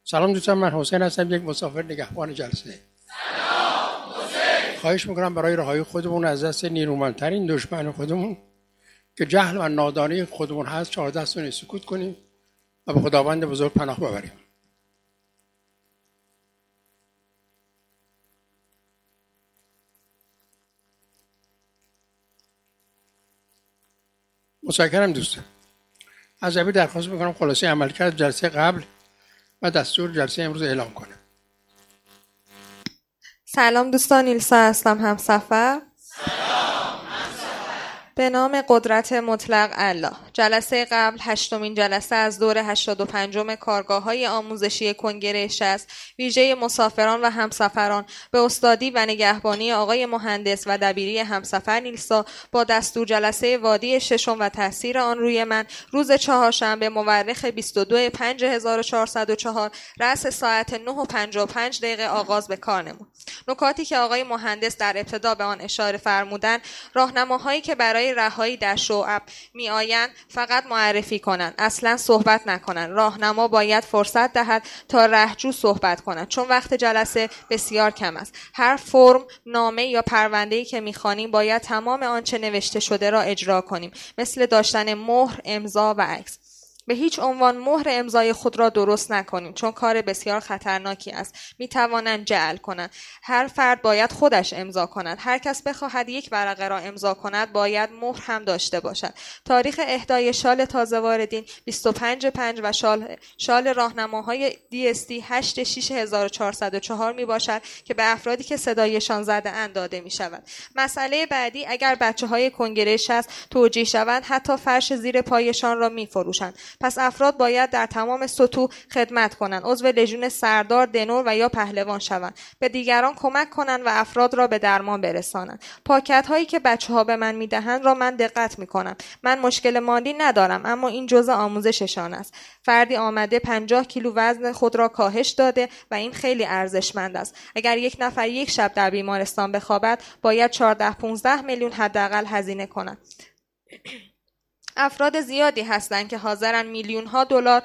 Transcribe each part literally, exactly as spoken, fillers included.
سلام دوستان، من حسین هستم، یک مسافر نگهبان جلسه. سلام حسین. خواهش میکنم برای رهایی خودمون از دست نیرومندترین دشمن خودمون که جهل و نادانی خودمون هست چهارده ثانیه سکوت کنیم و به خداوند بزرگ پناه ببریم. متشکرم دوستان. از ابی درخواست میکنم خلاصه عملکرد جلسه قبل و دستور جلسه امروز اعلام کنه. سلام دوستان، نیلسا هستم، همسفر. به نام قدرت مطلق الله. جلسه قبل هشتمین جلسه از دور هشتاد و پنجم کارگاه‌های آموزشی کنگره شصت ویژه مسافران و همسفران به استادی و نگهبانی آقای مهندس و دبیری همسفر نیلسا با دستور جلسه وادی ششم و تاثیر آن روی من روز چهارشنبه مورخ بیست و دو پنج هزار و چهارصد و چهار رأس ساعت نه و پنجاه و پنج دقیقه آغاز به کار نمود. نکاتی که آقای مهندس در ابتدا به آن اشاره فرمودند، راهنماهایی که برای رهایی در شعب می آیند فقط معرفی کنند، اصلا صحبت نکنند. راهنما باید فرصت دهد تا رهجو صحبت کنند، چون وقت جلسه بسیار کم است. هر فرم، نامه یا پرونده‌ای که می‌خوانیم باید تمام آنچه نوشته شده را اجرا کنیم، مثل داشتن مهر، امضا و عکس. به هیچ عنوان مهر امضای خود را درست نکنیم، چون کار بسیار خطرناکی است. می توانند جعل کنند. هر فرد باید خودش امضا کند. هر کس بخواهد یک ورقه را امضا کند باید مهر هم داشته باشد. تاریخ اهدای شال تازه واردین بیست و پنج پنج و شال شال راهنماهای دی اس تی هشت شش هزار و چهارصد و چهار می باشد که به افرادی که صدایشان زده اند داده می شود. مسئله بعدی، اگر بچه‌های کنگره شصت توجیه شوند حتی فرش زیر پایشان را می فروشند. پس افراد باید در تمام سطوح خدمت کنند، عضو لژیون سردار، دنور و یا پهلوان شوند، به دیگران کمک کنند و افراد را به درمان برسانند. پاکت هایی که بچه ها به من میدهند را من دقت میکنم. من مشکل مالی ندارم، اما این جزء آموزششان است. فردی آمده پنجاه کیلو وزن خود را کاهش داده و این خیلی ارزشمند است. اگر یک نفر یک شب در بیمارستان بخوابد باید چهارده پانزده میلیون حداقل هزینه کنند. افراد زیادی هستند که حاضرن میلیون ها دلار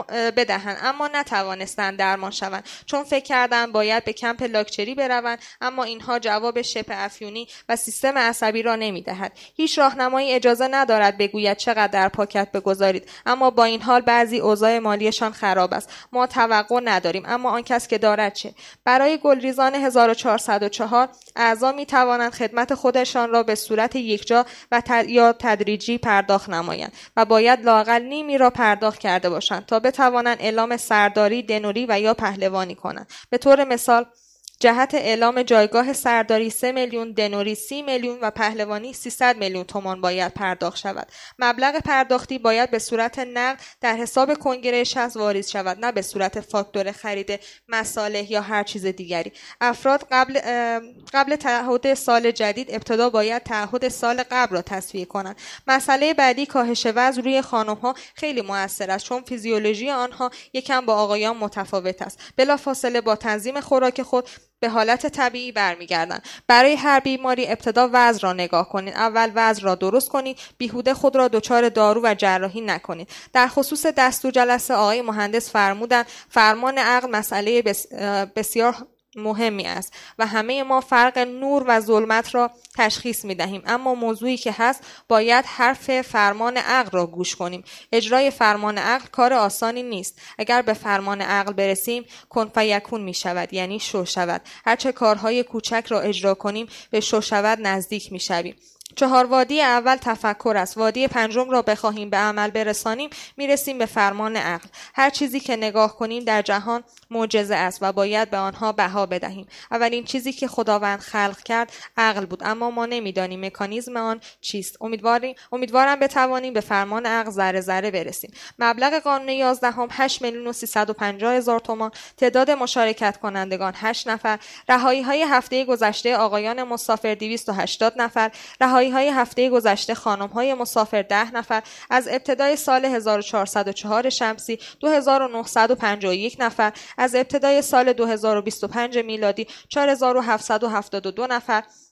بدهند اما نتوانستند درمان شوند، چون فکر کردند باید به کمپ لاکچری بروند، اما اینها جواب شبه افیونی و سیستم عصبی را نمیدهد. هیچ راهنمایی اجازه ندارد بگوید چقدر در پاکت بگذارید، اما با این حال بعضی اوضاع مالیشان خراب است. ما توقع نداریم، اما آن کس که دارد چه؟ برای گلریزان هزار و چهارصد و چهار اعضا می توانند خدمت خودشان را به صورت یکجا و تد... یا تدریجی پرداخت نمایند و باید لااقل نیمی را پرداخت کرده باشند تا بتوانند اعلام سرداری، دنوری و یا پهلوانی کنند. به طور مثال جهت اعلام جایگاه سرداری سه میلیون، دنوری سی میلیون و پهلوانی سیصد میلیون تومان باید پرداخت شود. مبلغ پرداختی باید به صورت نقد در حساب کنگره شصت واریز شود، نه به صورت فاکتور خرید مصالح یا هر چیز دیگری. افراد قبل قبل تعهد سال جدید ابتدا باید تعهد سال قبل را تسویه کنند. مسئله بعدی کاهش وزن روی خانم‌ها خیلی مؤثر است، چون فیزیولوژی آنها یکم با آقایان متفاوت است. بلافاصله با تنظیم خوراک خود به حالت طبیعی برمیگردند. برای هر بیماری ابتدا وزن را نگاه کنید. اول وزن را درست کنید، بیهوده خود را دچار دارو و جراحی نکنید. در خصوص دستور جلسه آقای مهندس فرمودند فرمان عقل مسئله بسیار مهمی است و همه ما فرق نور و ظلمت را تشخیص می دهیم، اما موضوعی که هست باید حرف فرمان عقل را گوش کنیم. اجرای فرمان عقل کار آسانی نیست. اگر به فرمان عقل برسیم کن فیکون می شود، یعنی شو شود. هرچه کارهای کوچک را اجرا کنیم به شو شود نزدیک می شویم. چهار وادی اول تفکر است. وادی پنجم را بخواهیم به عمل برسانیم میرسیم به فرمان عقل. هر چیزی که نگاه کنیم در جهان معجزه است و باید به آنها بها بدهیم. اولین چیزی که خداوند خلق کرد عقل بود، اما ما نمیدانیم مکانیزم آن چیست. امیدواریم امیدوارم بتوانیم به فرمان عقل ذره ذره برسیم. مبلغ قانون یازدهم هشت میلیون و سیصد و پنجاه هزار تومان. تعداد مشارکت کنندگان هشت نفر. رهایی های هفته گذشته آقایان مسافر دویست و هشتاد نفر. رهایی های هفته گذشته خانم های مسافر ده نفر. از ابتدای سال هزار و چهارصد و چهار شمسی دو هزار و نهصد و پنجاه و یک نفر. از ابتدای سال دو هزار و بیست و پنج میلادی چهار هزار و هفتصد و هفتاد و دو نفر.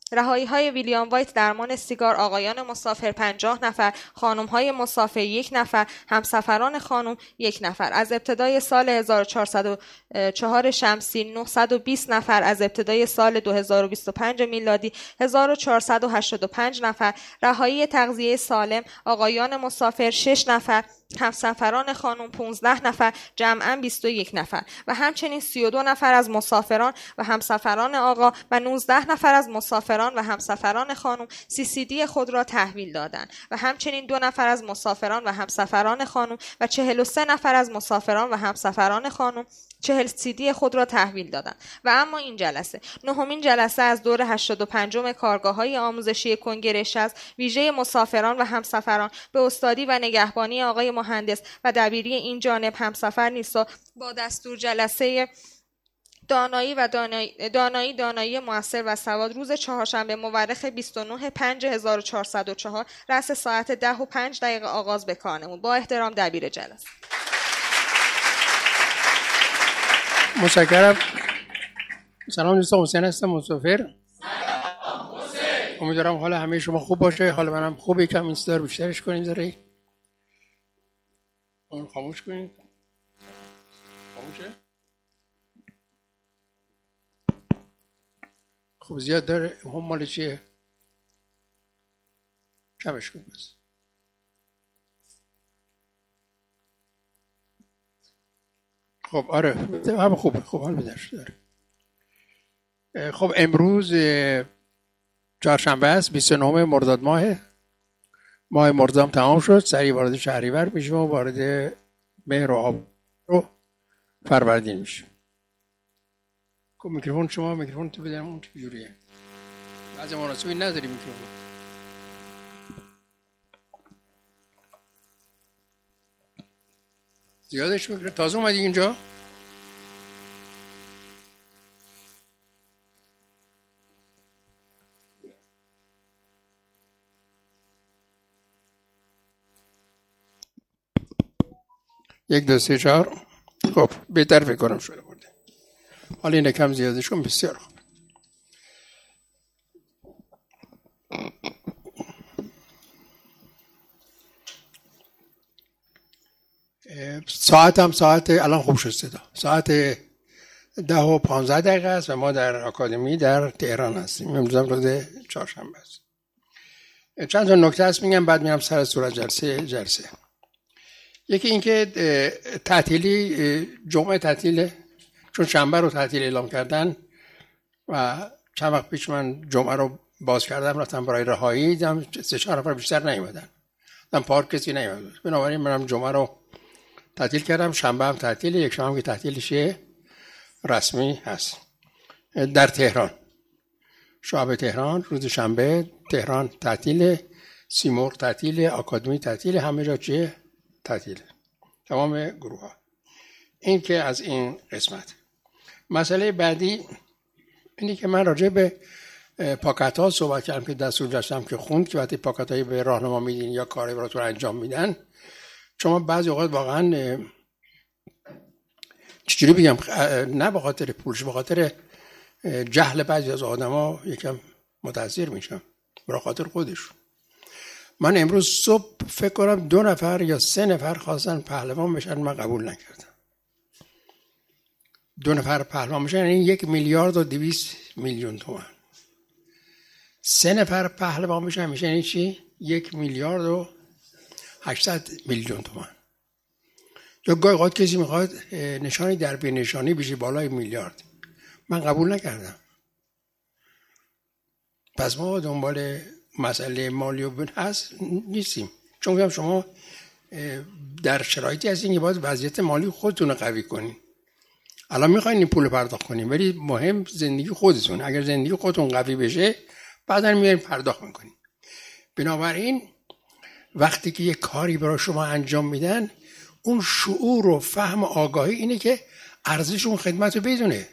رهایی های ویلیام وایت درمان سیگار آقایان مسافر پنجاه نفر، خانم های مسافر یک نفر، همسفران خانم یک نفر. از ابتدای سال هزار و چهارصد و چهار شمسی نهصد و بیست نفر، از ابتدای سال دو هزار و بیست و پنج میلادی هزار و چهارصد و هشتاد و پنج نفر. رهایی تغذیه سالم آقایان مسافر شش نفر، همسفران خانم پانزده نفر، جمعاً بیست و یک نفر و همچنین سی و دو نفر از مسافران و همسفران آقا و نوزده نفر از مسافران و همسفران خانم سی سی دی خود را تحویل دادند و همچنین دو نفر از مسافران و همسفران خانم و چهل و سه نفر از مسافران و همسفران خانم چهل سی دی خود را تحویل دادند. و اما این جلسه نهمین جلسه از دور هشتاد و پنجم کارگاه‌های آموزشی کنگره شصت ویژه مسافران و همسفران به استادی و نگهبانی آقای مهندس و دبیری این جانب همسفر نیسا با دستور جلسه دانایی و دانایی دانایی, دانایی موثر و سواد روز چهارشنبه مورخ بیست و نه پنج هزار و چهارصد و چهار رأس ساعت ده و پنج دقیقه آغاز به کار نمود. با احترام دبیر جلسه. متشکرم. سلام دوستان، حسین هستم مسافر. امیدوارم حال همه شما خوب باشه. حال منم خوبه. کم اینستار بیشترش کنید. ذره اون خاموش کنید. خاموشه؟ خب زیاد داره. هم مال چیه؟ کمش کن بس. خب آره همه خوبه. خب حال بدرش داره. خب امروز چهارشنبه است، بیست و نه مرداد ماه ماه مرداد تمام شد. سریع وارد شهریور میشیم و وارد مهر و آب رو فروردین میشیم. خب میکروفون شما میکروفون تو بدم اون چجوریه؟ بعضی مناسبی نداری میکروفون. زیادش میکنه. تازه اومدی اینجا؟ یک دو سه چهار. خب بهتر فکر کنم شده برده. حالا این کم زیادش کن. بسیار خوب. ساعت هم ساعت الان خوب شد صدا. ساعت ده و پانزده دقیقه است و ما در آکادمی در تهران هستیم. امروز هم روز چهارشنبه است. چند تا نکته هست میگم بعد میرم سر صورت جلسه جلسه. یکی اینکه تعطیلی جمعه تعطیله، چون شنبه رو تعطیل اعلام کردن و چند وقت پیش من جمعه رو باز کردم رفتم برای رهایی، دیدم سه چهار نفر بیشتر نیومدن. دیدم پارک کسی نیومد. بنابراین منم جمعه رو تعطیل کردم. شنبه هم تعطیله، یک شنبه هم که تعطیلش رسمی هست در تهران. شعب تهران روز شنبه تهران تعطیله، سیمرغ تعطیله، آکادمی تعطیله، همه جا چیه؟ تعطیله. تمام گروه ها. این که از این قسمت. مسئله بعدی اینی که من راجع به پاکت ها صحبت کردم که دستور داشتم که خوند که وقتی پاکت هایی به راهنما میدین یا کاری براتون انجام میدن، شما بعضی اوقات واقعا چجوری بگم، نه به خاطر پولش، به خاطر جهل بعضی از آدما یکم متاثر میشم، به خاطر خودشون. من امروز صبح فکر کنم دو نفر یا سه نفر خواستن پهلوان بشن، من قبول نکردم. دو نفر پهلوان بشن یعنی یک میلیارد و دویست میلیون تومان. سه نفر پهلوان بشن میشه یعنی چی؟ یک میلیارد و هشتصد میلیون تومان. یا گاهی اوقات کسی میخواد نشانی در بی نشانی بشه بالای میلیارد. من قبول نکردم. پس ما دنبال مسئله مالی و بن هست نیستیم. چون میگم شما در شرایطی هستین که باید وضعیت مالی خودتون رو قوی کنین. الان میخواین این پول پرداخت کنین، ولی مهم زندگی خودتون. اگر زندگی خودتون قوی بشه بعداً میارین پرداخت میکنین. بنابراین وقتی که یه کاری برای شما انجام میدن، اون شعور و فهم و آگاهی اینه که ارزش اون خدمت رو بدونه.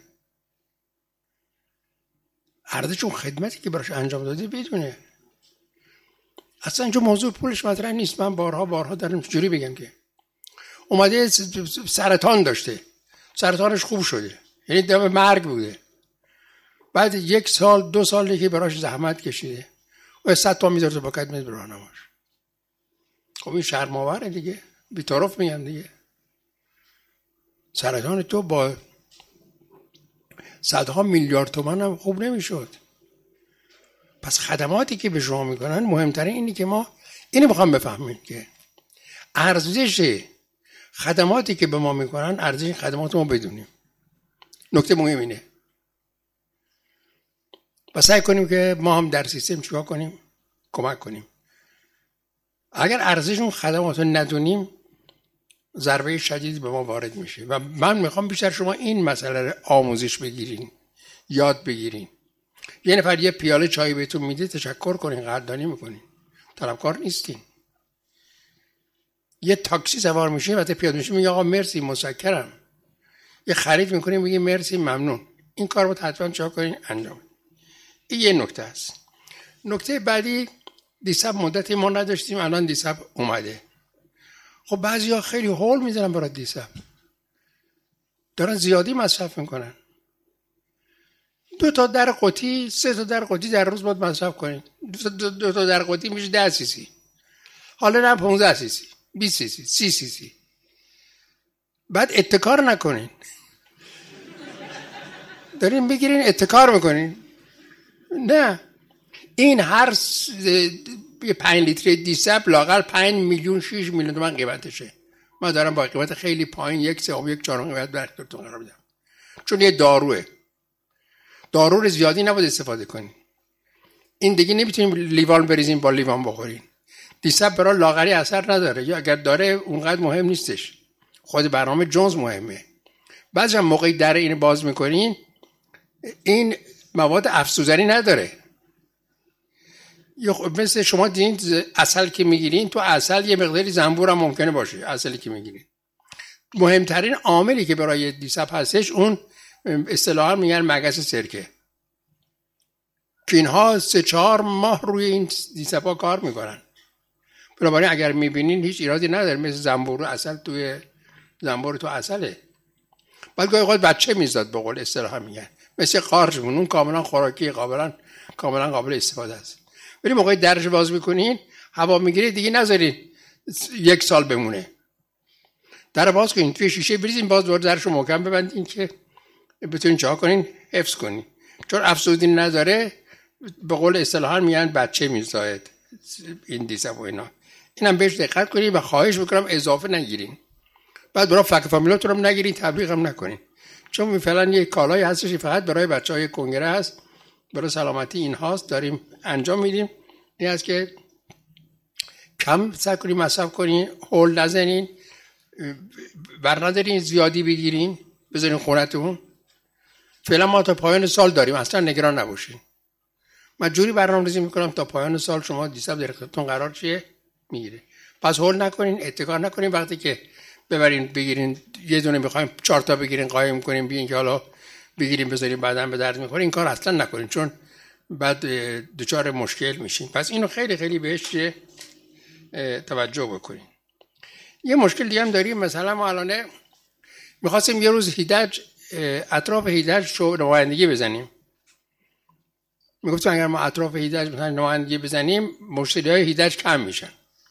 ارزش اون خدمتی که براش انجام داده بدونه. اصلا اینجا موضوع پولش مطرح نیست. من بارها بارها دارم جوری بگم که اومده سرطان داشته، سرطانش خوب شده، یعنی دم مرگ بوده، بعد یک سال دو سالی که براش زحمت کشیده و صد تا میذاره تو پاکت میز راهنماش. خب این شرم آوره دیگه، بی‌طرف میگم دیگه. سرطان تو با صدها میلیارد تومان هم خوب نمیشد. پس خدماتی که به شما میکنن مهمتره اینی که ما اینو میخوام بفهمیم که ارزش خدماتی که به ما میکنن ارزش خدمات ما بدونیم. نکته مهم اینه و سعی کنیم که ما هم در سیستم چیکار کنیم؟ کمک کنیم. اگر ارزش اون خدمات رو ندونیم ضربه شدیدی به ما وارد میشه و من میخوام بیشتر شما این مسئله رو آموزش بگیرین، یاد بگیرین. یه نفر یه پیاله چای بهتون میده تشکر کنین، قدردانی میکنین، طلبکار نیستین. یه تاکسی سوار میشه وقتی پیاده میشه میگه آقا مرسی متشکرم. یه خرید میکنین میگه مرسی ممنون. این کار رو حتما چیکار کنین؟ انجام. این یه نکته است. نکته بعدی دیساب مدتی ما نداشتیم، الان دیساب اومده. خب بعضیا خیلی هول میزنن برای دیساب، دارن زیادی مصرف میکنن. دو تا در قوطی، سه تا در قوطی در روز باید مصرف کنید. دو, دو, دو تا در قوطی میشه ده سی سی. حالا نه پانزده سی سی، بیست سی سی، سی سی سی. بعد اتکار نکنین. دارین بگیرین اتکار میکنین. نه، این هر س... پنج لیتر دیساب لاغر پنج میلیون شش میلیون تومان قیمتشه. ما دارم با قیمت خیلی پایین یک سوم یک چهارم قیمت در اختیارتون قرار میدم. چون یه داروه. دارو رو زیادی نباید استفاده کنین. این دیگه نمیتونیم لیوان بریزیم با لیوان بخورین. دیساب برای لاغری اثر نداره، یا اگر داره اونقدر مهم نیستش. خود برنامه جونز مهمه. بعضی موقعی در این باز میکنین این مواد افزودنی نداره. یا مثل شما دیدین عسل که میگیرین، تو عسل یه مقداری زنبور هم ممکنه باشه. عسلی که میگیرین مهمترین عاملی که برای دیساب هستش اون اصطلاحاً میگن مگس سرکه که اینها سه چهار ماه روی این دیسابا کار میکنن. بنابراین اگر میبینین هیچ ایرادی نداره. مثل زنبور و عسل توی زنبور تو عسله. بعد گاهی اوقات بچه میزاد به قول اصطلاحاً میگن، مثل قارچ اون کاملا خوراکی، قابلا کاملا قابل استفاده است. ولی موقعی درش باز میکنین هوا میگیره دیگه نذارین یک سال بمونه. در باز کنین، توی شیشه بریزین، باز دوباره درشو محکم ببندین که بتونین چا کنین حفظ کنین. چون افزودنی نداره به قول اصطلاحاً میگن بچه میزاید این دیساب و اینا. اینم بهش دقت کنین و خواهش میکنم اضافه نگیرین. بعد برای فک فامیلاتون هم نگیرین، تبلیغ هم نکنین. چون فعلا یه کالایی هستش فقط برای بچهای کنگره هست، برای سلامتی این هاست، داریم انجام میدیم. این است که کم سعی کنین مصرف کنین، هول نزنین، بر ندارین زیادی بگیرین، بذارین خونتون. فعلا ما تا پایان سال داریم، اصلا نگران نباشین. من جوری برنامه‌ریزی میکنم تا پایان سال شما دیساب در اختیارتون قرار چیه میگیره. پس هول نکنین، اتکار نکنین. وقتی که ببرین بگیرین، یه دونه میخوایم چهار تا بگیرین قایم کنین بیین که حالا بگیرین بذارین بعداً به درد میخوره، این کار اصلا نکنین چون بعد دچار مشکل میشین. پس اینو خیلی خیلی بهش توجه بکنین. یه مشکل دیگه هم داریم. مثلا ما الان میخواستیم یه روز هیدج اطراف هیدج شو نمایندگی بزنیم. میگفتم اگر ما اطراف هیدج مثلا نمایندگی بزنیم مشتریای هیدج کم میشن،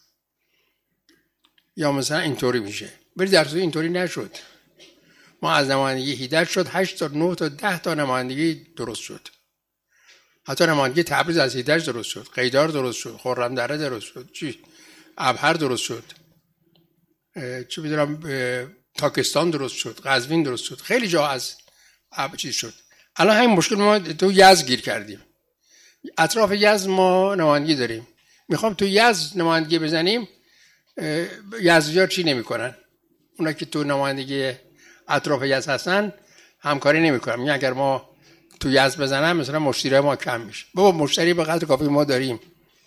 یا مثلا اینطوری میشه. ولی در صورت اینطوری نشد. ما از نمایندگی هیدج شد هشت تا نه تا ده تا نمایندگی درست شد. حتی نمایندگی تبریز از هیدج درست شد، قیدار درست شد، خرمدره درست شد، چی ابهر درست شد، چی میدونم تاکستان درست شد، قزوین درست شد، خیلی جا از اب چیز شد. الان همین مشکل ما تو یزد گیر کردیم. اطراف یزد ما نمایندگی داریم. میخوام تو یزد نمایندگی بزنیم، یزدی‌ها چی نمیکنن؟ اونا که تو نمایندگی اطراف یزد هستن همکاری نمیکنن. میگن اگر ما تو یزد بزنم مثلا مشتری ما کم میشه. بابا مشتری به قدر کافی ما داریم.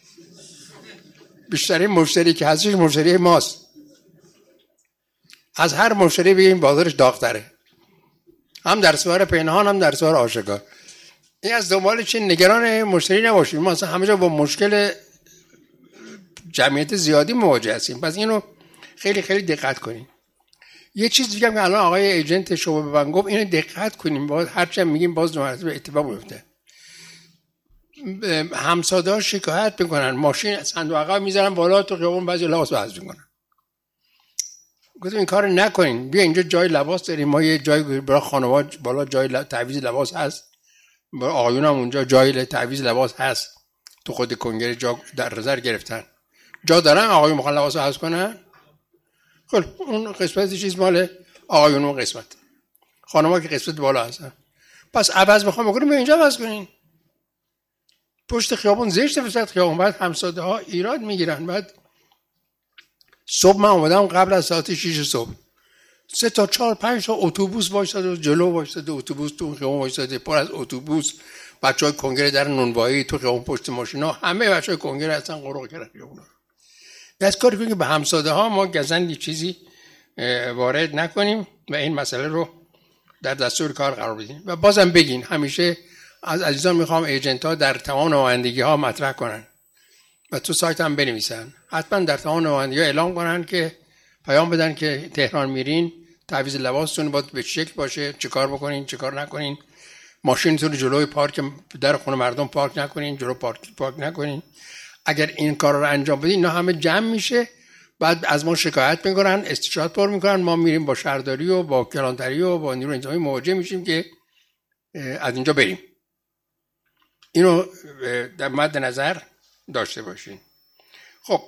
بیشتری مشتری که هستش مشتری ماست. از هر مشتری بگیم بازارش داغ‌تره، هم در صور پنهان هم در صور آشکار. این از دنبال چه نگران مشتری نباشیم. ما اصلا همه جا با مشکل جمعیت زیادی مواجه هستیم. پس اینو خیلی خیلی دقت کنیم. یه چیز دیگه که الان آقای ایجنت شعبه به من گفت، اینو دقت کنیم. باز هرچند میگیم باز به اتفاق میفته. همساده شکایت میکنن ماشین صندوق عقب میذارن بالا تو خیابون بعضی لباس وزن میکنن. گفتم این کار نکنین، بیا اینجا جای لباس داریم، ما یه جای برای خانواده بالا جای تعویض لباس هست، برای آقایون هم اونجا جای تعویض لباس هست، تو خود کنگره جا در نظر گرفتن، جا دارن آقایون میخوان لباس عوض کنن. خب اون قسمت چیز مال آقایون، اون قسمت خانم‌ها که قسمت بالا هستن، پس عوض میخوام بکنیم اینجا عوض کنین. پشت خیابون زشت وسط خیابون، بعد همساده ها ایراد میگیرن. بعد صبح من اومدم قبل از ساعت شش صبح، سه تا چهار پنج تا اتوبوس وایساده جلو، وایساده اتوبوس تو خیابون وایساده، پر از اتوبوس، بچهای کنگره در نونوایی تو خیابون پشت ماشینا، همه بچهای کنگره هستن قرق کردن خیابونا. دست کاری کنیم که به همساده ها ما گزند چیزی وارد نکنیم و این مسئله رو در دستور کار قرار بدیم. و بازم بگین، همیشه از عزیزان میخوام ایجنت ها در تمام نمایندگی ها مطرح کنن و تو سایت هم بنویسن، حتما در تمام نمایندگی ها اعلام کنن که پیام بدن که تهران میرین تعویض لباستون باید به شکل باشه، چه کار بکنین چه کار نکنین، ماشینتون جلوی پارک در خونه مردم پارک نکنین، جلو پارک پارک نکنین. اگر این کار رو انجام بدین اینا همه جمع میشه، بعد از ما شکایت میکنن، استشهاد پر میکنن، ما میریم با شهرداری و با کلانتری و با نیروی انتظامی مواجه میشیم که از اینجا بریم. اینو در مد نظر داشته باشین. خب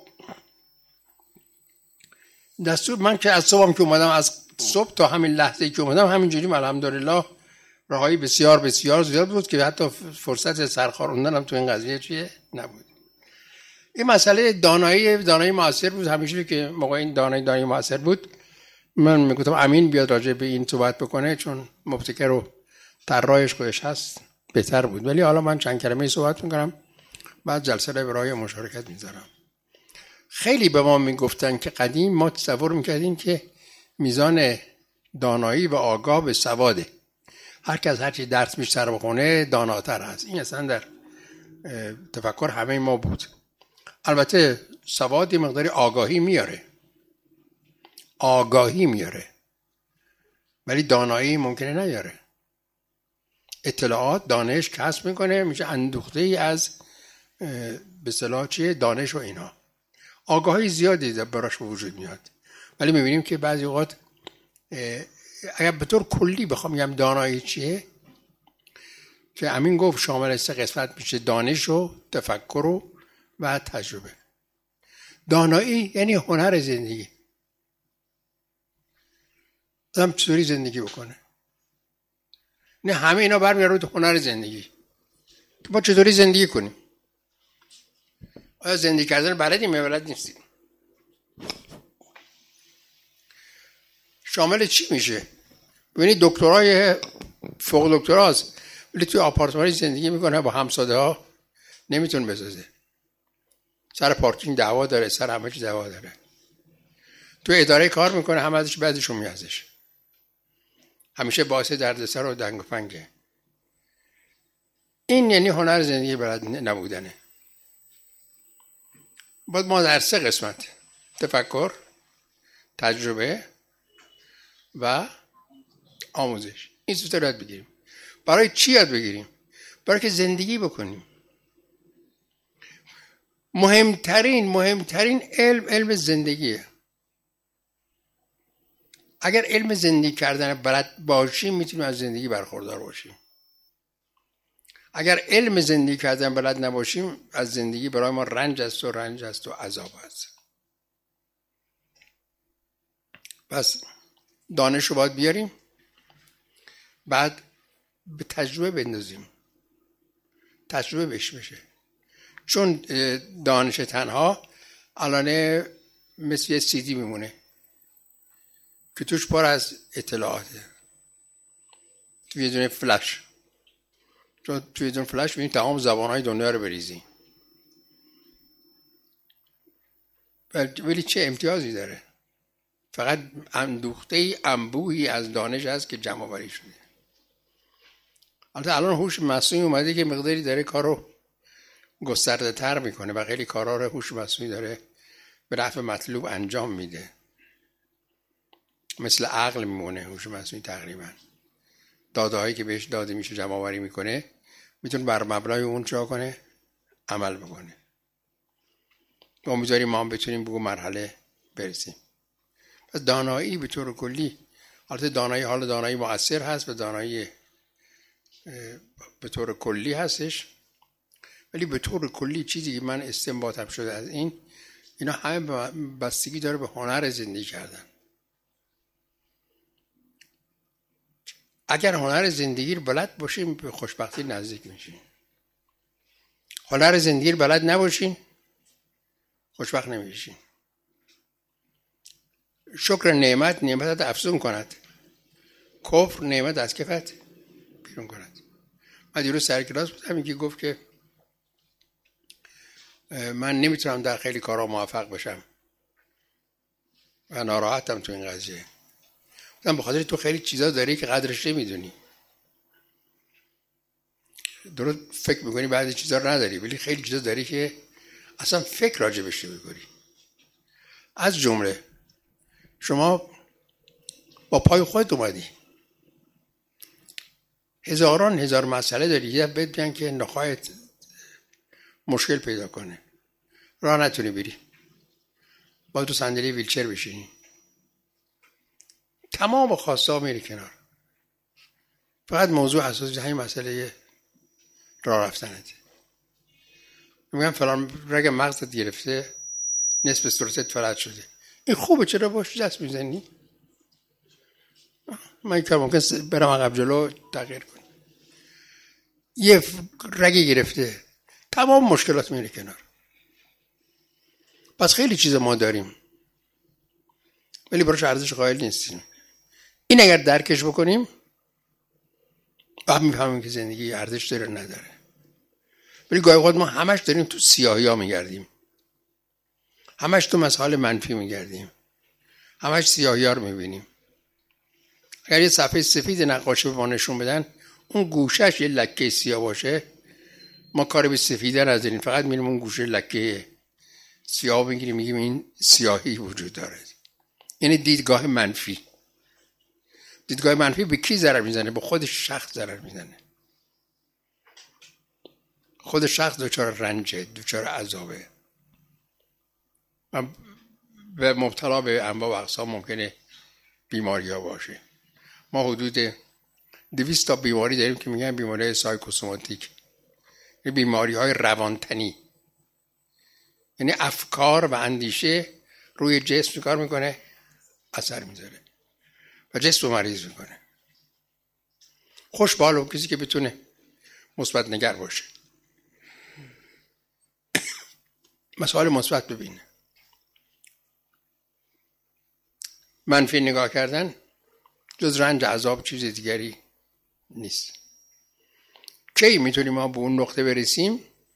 دستور من که از صبحم که اومدم، از صبح تا همین لحظه که اومدم همینجوری الحمدلله راههای بسیار بسیار زیاد بود که حتی فرصت سرخاروندنم تو این قضیه چیه نبود. این مسئله دانایی دانایی موثر بود. همیشه که موقع این دانایی دانایی موثر بود من میگفتم امین بیاد راجع به این صحبت بکنه، چون مبتکر و طراحش خودش هست، بهتر بود. ولی حالا من چند کلمه صحبت میکنم، بعد جلسه رو برای مشارکت میذارم. خیلی به ما میگفتن که قدیم ما تصور میکردیم که میزان دانایی و آگاه به سواده، هر کس هر چی درس بیشتر بخونه داناتر هست. این اصلا در تفکر همه ما بود. البته سواد مقداری آگاهی میاره، آگاهی میاره، ولی دانایی ممکنه نیاره. اطلاعات دانش کسب میکنه، میشه اندوخته ای از به اصطلاح چیه دانش و اینا. آگاهی زیادی براش وجود میاد، ولی میبینیم که بعضی اوقات اگر به طور کلی بخوام بگم دانایی چیه، که امین گفت شامل سه قسمت میشه: دانش و تفکر و و تجربه. دانایی یعنی هنر زندگی. آدم چطوری زندگی بکنه، نه همه اینا برمیاره تو هنر زندگی. ما چطوری زندگی کنیم؟ آیا زندگی کردن بلدیم یا بلد نیستیم؟ شامل چی میشه؟ ببینید دکترای فوق دکتراست ولی توی آپارتمانی زندگی میکنه، با همساده ها نمیتونه بسازه، سر پارکینگ دعوا داره، سر همه چی دعوا داره. تو اداره کار میکنه، همه ازش بعدشون میازش، همیشه باعث دردسر و دنگ و فنگه. این یعنی هنر زندگی بلد نبودنه. باید ما در سه قسمت: تفکر، تجربه و آموزش، این سه تا یاد بگیریم. برای چی یاد بگیریم؟ برای که زندگی بکنیم. مهمترین مهمترین علم علم زندگیه. اگر علم زندگی کردن بلد باشیم میتونیم از زندگی برخوردار باشیم. اگر علم زندگی کردن بلد نباشیم از زندگی برای ما رنج است و رنج است و عذاب است. پس دانش رو باید بیاریم، بعد به تجربه بندازیم، تجربه بهش بشه. چون دانش تنها الان مثل یه سیدی میمونه که توش پر از اطلاعاته، توی یه دونه فلش. چون توی یه دونه فلش می‌بینی تمام زبان‌های دنیا رو بریزی، ولی چه امتیازی داره؟ فقط اندوخته انبوهی از دانش هست که جمع آوری شده. البته الان هوش مصنوعی اومده که مقداری داره کارو گسترده تر میکنه و خیلی کارا رو هوش مصنوعی داره به نحو مطلوب انجام میده. مثل عقل میمونه هوش مصنوعی، تقریبا داده هایی که بهش داده میشه جمع آوری میکنه میتونه بر مبنای اون چا کنه، عمل بکنه. ما میذاریم ما هم بتونیم به مرحله برسیم. پس دانایی به طور کلی، البته دانایی حال دانایی مؤثر هست و دانایی به طور کلی هستش، ولی به طور کلی چیزی که من استنباطم شده از این، اینا همه بستگی داره به هنر زندگی کردن. اگر هنر زندگی رو بلد باشیم به خوشبختی نزدیک میشیم. هنر زندگی رو بلد نباشین خوشبخت نمیشین. شکر نعمت نعمتت افزون کند، کفر نعمت از کفت بیرون کند. من دیروز سر کلاس بودم یکی گفت که من نمیتونم در خیلی کارها موفق بشم و ناراحتم تو این قضیه. گفتم به خاطر تو خیلی چیزا داری که قدرش نمیدونی. درست فکر میکنی بعضی چیزا رو نداری، ولی خیلی چیزا داری که اصلا فکر راجع بهش نمیکنی. از جمله شما با پای خودت اومدی، هزاران هزار مسئله داری، یه بهت بگن که نخواهت مشکل پیدا کنه، راه نتونی بری، باید تو صندلی ویلچر بشینی، تمام خواسته ها میری کنار، فقط موضوع اساسی همین مسئله راه رفتنت. میگم فلان رگ مغزت گرفته، نصف صورتت فلج شده، این خوبه چرا باش دست میزنی؟ من این کار ممکن برم عقب جلو تغییر کنم. یه رگ گرفته، تمام مشکلات میره کنار. پس خیلی چیز ما داریم ولی براش ارزش قائل نیستیم. این اگر درکش بکنیم بعد میفهمیم که زندگی ارزش داره نداره. ولی گاهی اوقات ما همش داریم تو سیاهی ها میگردیم، همش تو مسائل منفی میگردیم، همش سیاهی ها رو میبینیم. اگر یه صفحه سفید نقاشی به ما نشون بدن، اون گوشش یه لکه سیاه باشه، ما کار به سفیده نداریم، فقط میریم اون گوشه لکه سیاه بگیریم، میگیم این سیاهی وجود داره. یعنی دیدگاه منفی. دیدگاه منفی به کی ضرر میزنه؟ به خود شخص ضرر میزنه. خود شخص دچار رنجه، دچار عذابه و به مبتلا به انواع و اقسام ممکنه بیماری ها باشه. ما حدود دویست تا بیماری داریم که میگن بیماری سایکوسوماتیک، یعنی بیماری های روانتنی، یعنی افکار و اندیشه روی جسم کار میکنه، اثر میذاره و جسم رو مریض میکنه. خوش به حال کسی که بتونه مثبت نگر باشه، مسائل مثبت ببینه. منفی نگاه کردن جز رنج عذاب چیز دیگری نیست. کی میتونیم ما به اون نقطه برسیم؟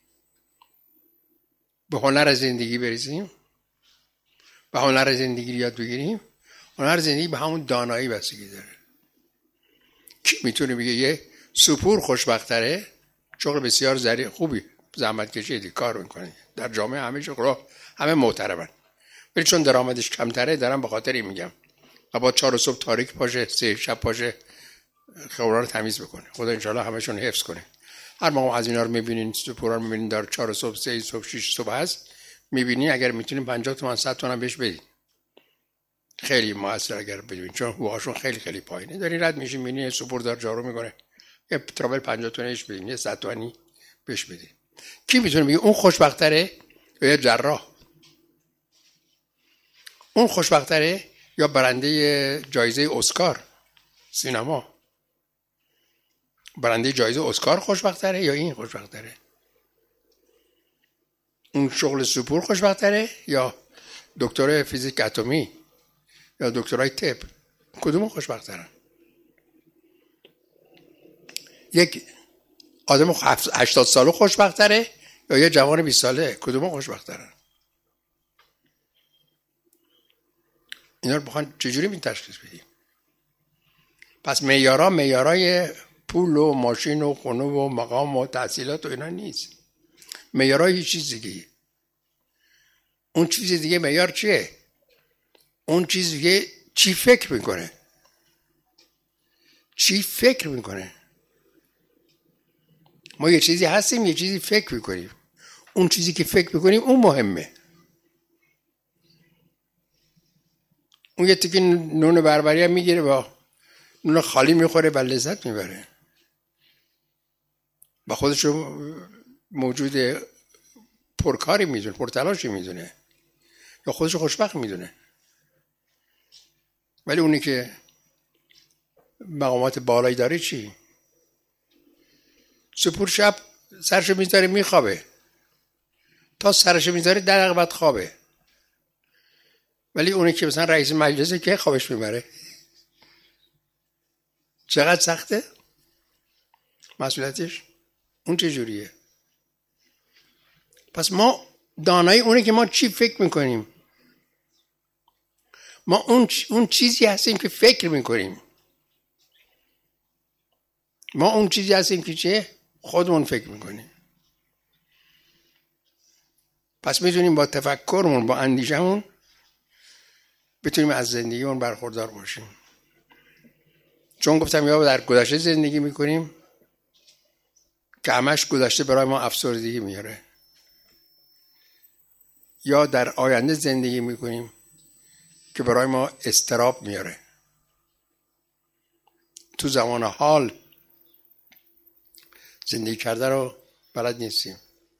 به هنر زندگی برسیم، به هنر زندگی یاد بگیریم. هنر زندگی به همون دانایی بستگی داره. کی میتونه بگه یه سپور خوشبخت‌تره؟ شغل بسیار زری خوبی زحمت کشیدی کار میکنه در جامعه، همه شغل همه محترمن، ولی چون درآمدش کمتره دارم به خاطر این میگم و با چهار صبح تاریک پاشه، سه شب پاشه خیابونا رو تمیز بکنه. خدا انشالله همشون حفظ کنه. هر موقع از اینا رو میبینین، سپورا رو میبینین در چهار صبح، سه صبح، شش صبح هست، میبینین اگر میتونین پنجاه تومن صد تومن بهش بدین، خیلی موثر اگر بدین، چون حقوقشون خیلی خیلی پایینه. دارین رد میشین میبینین سپور دار جارو میکنه، یه ترابل پنجاه تومنش بدین، یه صد تومانی بهش بدین. کی میتونه بگه اون خوشبخت‌تره یا جراح؟ اون خوشبخت‌تره یا برنده جایزه اسکار سینما؟ برنده جایزه اسکار خوشبخت‌تره یا این خوشبخت‌تره؟ اون شغل سپور خوشبخت‌تره یا دکترای فیزیک اتمی یا دکترای طب؟ کدوم خوشبخت‌ترن؟ یک آدم هشتاد ساله خوشبخت‌تره یا یه جوان بیست ساله؟ کدوم خوشبخت‌ترن؟ اینا رو بخوان چجوری می تشخیص بدیم؟ پس معیارا معیارای پول و ماشین و خونه و مقام و تحصیلات و اینا نیست. معیارای هیچ چیز دیگه. اون چیز دیگه معیار چیه؟ اون چیز دیگه چی فکر میکنه؟ چی فکر میکنه؟ ما یه چیزی هستیم، یه چیزی فکر میکنیم. اون چیزی که فکر میکنیم اون مهمه. اون یه تیکه نون بربری هم میگیره با نون خالی میخوره و لذت میبره و خودشو موجود پرکاری میدونه، پرتلاشی میدونه یا خودشو خوشبخت میدونه. ولی اونی که مقامات بالایی داره چی؟ سپور شب سرشو میذاره میخوابه، تا سرشو میذاره در دقیقه بعد خوابه. ولی اونی که مثلا رئیس مجلسه که خوابش میبره. چقدر سخته مسئولیتش؟ اون چه جوریه؟ پس ما دانایی اونه که ما چی فکر میکنیم. ما اون اون چیزی هستیم که فکر میکنیم. ما اون چیزی هستیم که چه؟ خودمون فکر میکنیم. پس میتونیم با تفکرمون، با اندیشمون بتونیم از زندگیمون برخوردار باشیم. چون گفتم یا در گذشته زندگی میکنیم که همش گذشته برای ما افسردگی میاره، یا در آینده زندگی میکنیم که برای ما اضطراب میاره. تو زمان حال زندگی کرده رو بلد نیستیم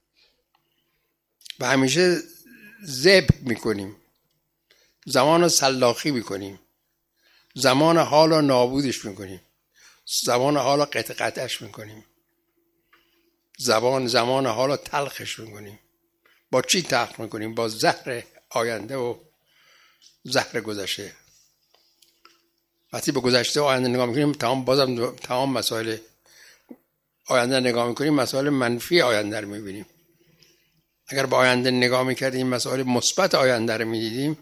و همیشه ذبح میکنیم، زمان رو سلاخی میکنیم، زمان حال رو نابودش میکنیم، زمان حال رو قطع قطعش میکنیم، زبان زمان حال رو تلخش میکنیم. با چی تلخ میکنیم؟ با زهر آینده و زهر گذشته. وقتی به گذشته و آینده نگاه میکنیم تمام بازم تمام مسائل آینده نگاه میکنیم، مسائل منفی آینده رو میبینیم. اگر به آینده نگاه میکردیم مسائل مثبت آینده رو میدیدیم،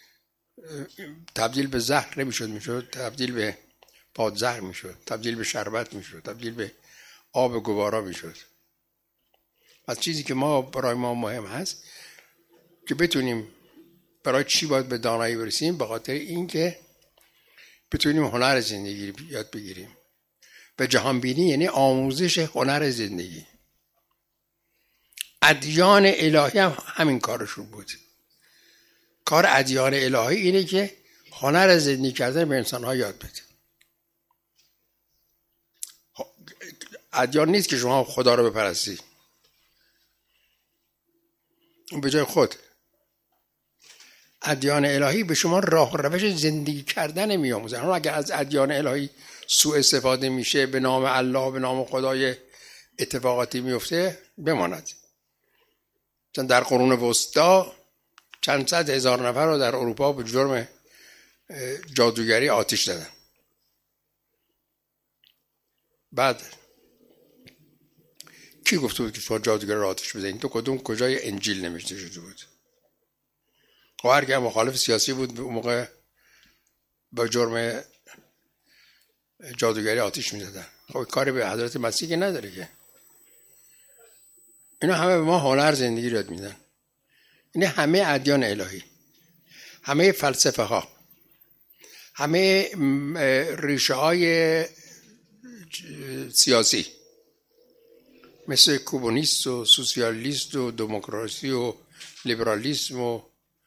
تبدیل به زهر نمیشد، میشد تبدیل به پادزهر میشد، تبدیل به شربت میشد، تبدیل به آب گوارا میشد. از چیزی که ما برای ما مهم هست که بتونیم برای چی باید به دانایی برسیم، به خاطر اینکه بتونیم هنر زندگی یاد بگیریم. به جهان بینی یعنی آموزش هنر زندگی. ادیان الهی هم همین کارشون بود. کار ادیان الهی اینه که هنر زندگی کردن به انسان‌ها یاد بده. ادیان نیست که شما خدا رو بپرستی، به جای خود. ادیان الهی به شما راه و روش زندگی کردن میآموزن. اگر از ادیان الهی سوء استفاده میشه، به نام الله، به نام خدای اتفاقاتی میفته، بماند. چون در قرون وسطا چند صد هزار نفر رو در اروپا به جرم جادوگری آتش دادن. بعد کی گفته بود که شما جادوگر رو آتش بزنید؟ تو کدوم کجای انجیل نوشته شده بود؟ خب هر که مخالف سیاسی بود اون موقع با جرم جادوگری آتش می‌زدن. خب کاری به حضرت مسیح که نداره که. اینا همه به ما هنر زندگی رو یاد میدن. این همه ادیان الهی، همه فلسفه ها، همه ریشه های سیاسی مثل کمونیست و سوسیالیست و دموکراسی و لیبرالیسم و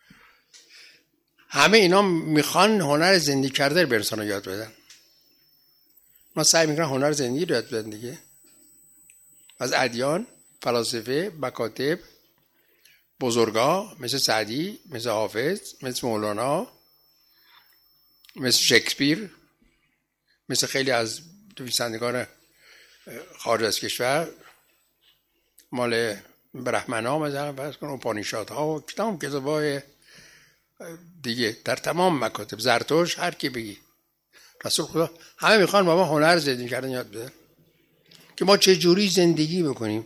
همه اینا میخوان هنر زندگی کرده به انسان یاد بدن. ما سعی میکنن هنر زندگی رو یاد بدن دیگه. از ادیان، فلاسفه، مکاتب، بزرگا مثل سعدی، مثل حافظ، مثل مولانا، مثل شکسپیر، مثل خیلی از نویسندگان خارج از کشور، مال برهمنا مثلا فرض کن، اپانیشادها و کتاب کتابای دیگه در تمام مکاتب، زرتشت، هر کی بگی، رسول خدا، همه میخوان با ما هنر زندگی کردن یاد بدن که ما چه جوری زندگی بکنیم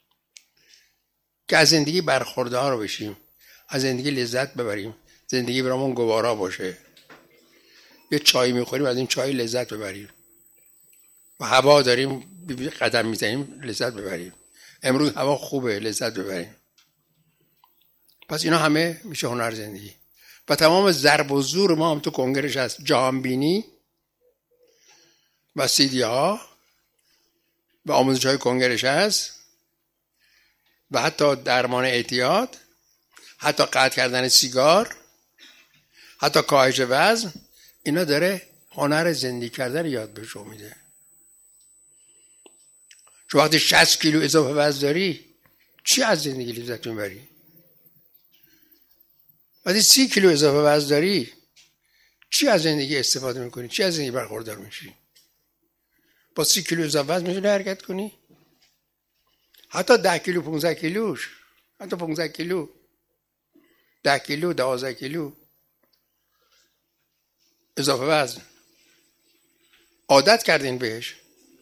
که از زندگی برخوردار بشیم، از زندگی لذت ببریم، زندگی برامون گوارا باشه. یه چای میخوریم از این چای لذت ببریم و هوا داریم قدم میزنیم لذت ببریم. امروز هوا خوبه لذت ببریم. پس اینا همه میشه هنر زندگی. و تمام ضرب و زور ما هم تو کنگرهش هست، جهان بینی و سیدی ها و آموزش‌های کنگرش هست و حتی درمان اعتیاد، حتی قطع کردن سیگار، حتی کاهش وزن، اینا داره هنر زندگی کردن یاد به شما میده. چون وقتی شصت کیلو اضافه وزن داری چی از زندگی لذت میبری؟ وقتی سی کیلو اضافه وزن داری چی از زندگی استفاده میکنی؟ چی از زندگی برخوردار میشی؟ با سی کیلو اضافه وزن میتونی حرکت کنی؟ حتی ده کیلو پونزده کیلوش، حتی پونزده کیلو، ده کیلو، دوازده کیلو اضافه وزن عادت کردین بهش،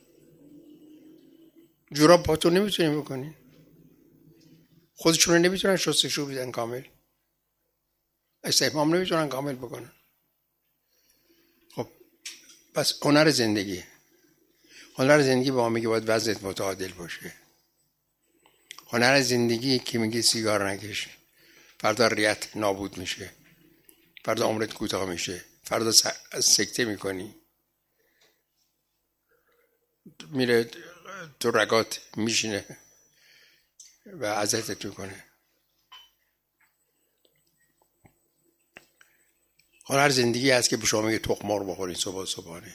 جوراب پاتون نمیتونین بکنین، خودشون رو نمیتونن شستشو بدن کامل، استحمام نمیتونن کامل بکنن. خب پس هنر زندگی هنر زندگی با ما میگه باید وزنت متعادل باشه. هنر زندگی که میگه سیگار نکش، فردا ریت نابود میشه، فردا عمرت کوتاه میشه، فردا سکته میکنی، میره تو رگات میشینه و اذیتت میکنه. هنر زندگی هست که به شما میگه تخم مرغ بخورین صبح صبحانه.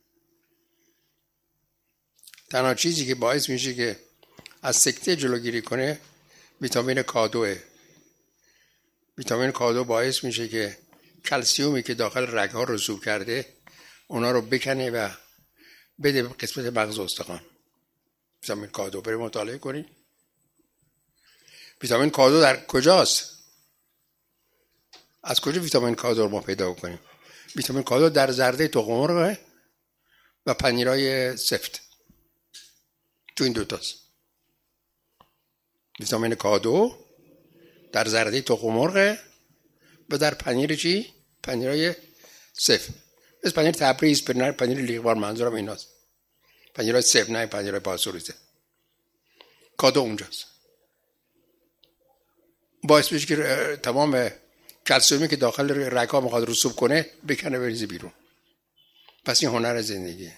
تنها چیزی که باعث میشه که از سکته جلوگیری کنه ویتامین کادوه. ویتامین کادو باعث میشه که کلسیومی که داخل رگ‌ها رسوب کرده اونا رو بکنه و بده به قسمت مغز و استخوان. ویتامین کادو بریم مطالعه کنین. ویتامین کادو در کجاست؟ از کجا ویتامین کادو رو ما پیدا کنیم؟ ویتامین کادو در زرده تخم مرغ و پنیرای سفت، تو این دوتاست. ویتامین کادو در زرده تخم مرغ و در پنیر چی؟ پنیرای سفت. مثل پنیر تبریز، پنیر پنیر لیغوار، منظورم ایناست. پنیرای سفت، نه پنیرای پاسوریزه. کادو اونجاست. باعث میشه که تمام کلسیومی که داخل رگ‌ها میخواد رسوب کنه بکنه بریزه بیرون. پس این هنر زندگیه.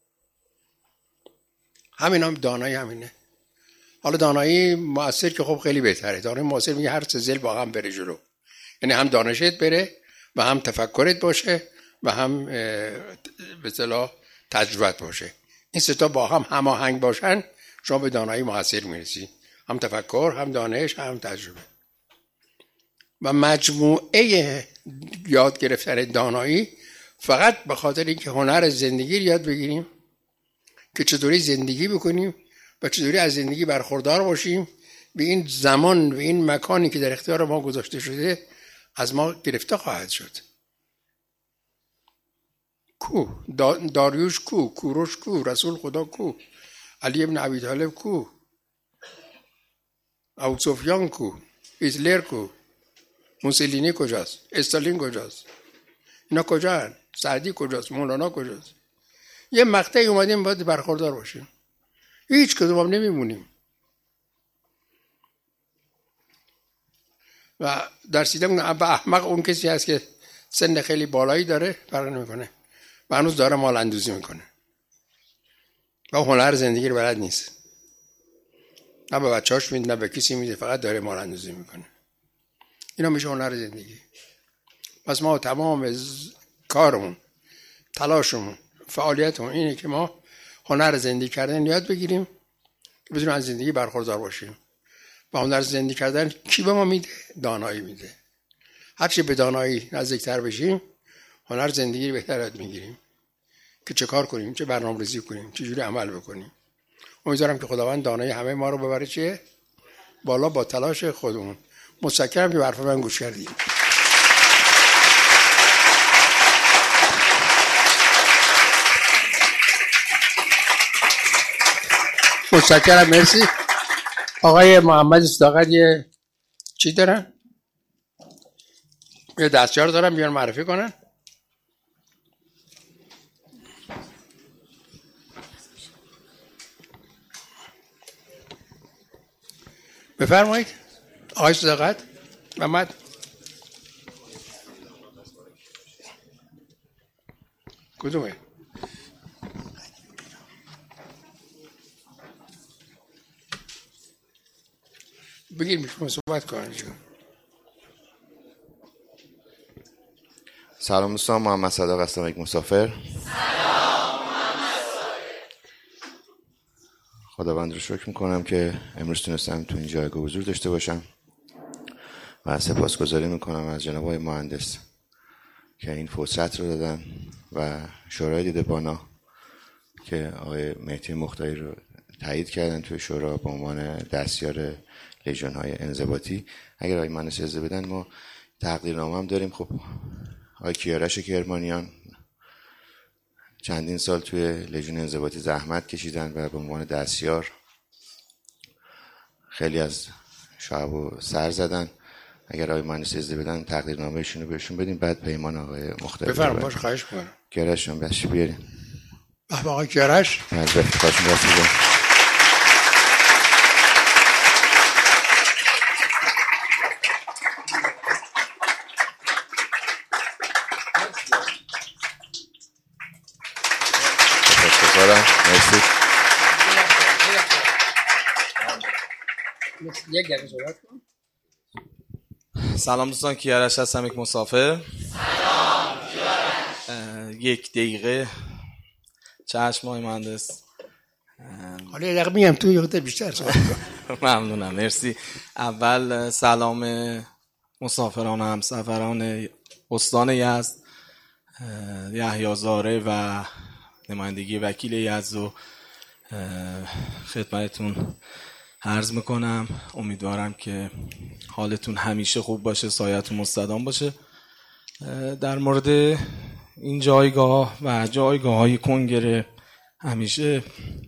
همین هم دانایی همینه. حالا دانایی مؤثر که خب خیلی بهتره. دانایی مؤثر میگه هر سه ضلع با هم بره جلو. یعنی هم دانشت بره و هم تفکرت باشه و هم به اصطلاح تجربت باشه. این سه تا با هم هماهنگ باشن شما به دانایی مؤثر میرسی. هم تفکر، هم دانش، هم تجربه. و مجموعه یاد گرفتن دانایی فقط به خاطر اینکه هنر زندگی رو یاد بگیریم که چطوری زندگی بکنیم و چطوری از زندگی برخوردار باشیم، به این زمان و این مکانی که در اختیار ما گذاشته شده از ما گرفته خواهد شد. کو داریوش کو، کوروش کو، رسول خدا کو، علی ابن ابی طالب کو، ابو سفیان کو، هیتلر کو، موسولینی کجاست، استالین کجاست، اینا کجا؟ سعدی کجاست، مولانا کجاست؟ یه مقطعی اومدیم باید برخوردار باشیم. هیچ کدوم هم نمیمونیم. و در سیده میگن به احمق اون کسی هست که سن خیلی بالایی داره فرق نمیکنه و هنوز داره مال اندوزی میکنه و هنر زندگی رو بلد نیست. نه به بچه‌هاش میده نه به کسی میده، فقط داره مال اندوزی میکنه. اینا میشه هنر زندگی. پس ما تمام کارمون، تلاشمون، فعالیتمون اینه که ما هنر زندگی کردن یاد بگیریم که بتونیم از زندگی برخوردار باشیم. و هنر زندگی کردن کی به ما میده؟ دانایی میده. هرچی به دانایی نزدیکتر بشیم هنر زندگی رو بهتر یاد میگیریم که چه کار کنیم، چه برنامه‌ریزی کنیم، چه جوری عمل بکنیم. امیدوارم که خداوند دانایی همه ما رو ببره چه بالا با تلاش خودمون. متشکرم که به حرف من گوش کردید. متشکرم، مرسی. آقای محمد صداقت یه چی دارن؟ یه دستیار دارن بیان معرفی کنن. بفرمایید آقای صداقت. محمد کدومه؟ بگیر میشون صحبت کنن. سلام دوستان، محمد صادق هستم، یک مسافر. سلام محمد صادق. خداوند رو شکر میکنم که امروز تونستم تو این جایگاه حضور داشته باشم و سپاسگزاری میکنم از جناب آقای مهندس که این فرصت رو دادن و شورای دیدبانا که آقای مهدی مختاری رو تایید کردن توی شورا به عنوان دستیار لژیون‌های انضباطی. اگر آقای مهندس اجازه بدن ما تقدیرنامه هم داریم. خب آقای کیارش کرمانیان چندین سال توی لژیون انضباطی زحمت کشیدن و به عنوان دستیار خیلی از شعبو سر زدن. اگر آقای مهندس اجازه بدن تقدیرنامه‌شون رو بهشون بدیم، بعد پیمان آقای مختاری. بفرمایید. باشه، خواهش می‌کنم. کیارش جان بچه بیارین. به آقای کیارش. بله خواهش می‌کنم. مرسی. سلام دوستان، کیارش هستم، یک مسافر. سلام کیارش. یک دقیقه چشم آقای مهندس. حالا یه دقیقه میگم تو یه خود بیشتر صحبت کن. ممنونم، مرسی. اول سلام مسافران و همسفران استان یزد، یحیی زاره و نمایندگی وکیل یزد رو خدمتتون عرض میکنم. امیدوارم که حالتون همیشه خوب باشه، سایتون مستدام باشه. در مورد این جایگاه و جایگاه های کنگره، همیشه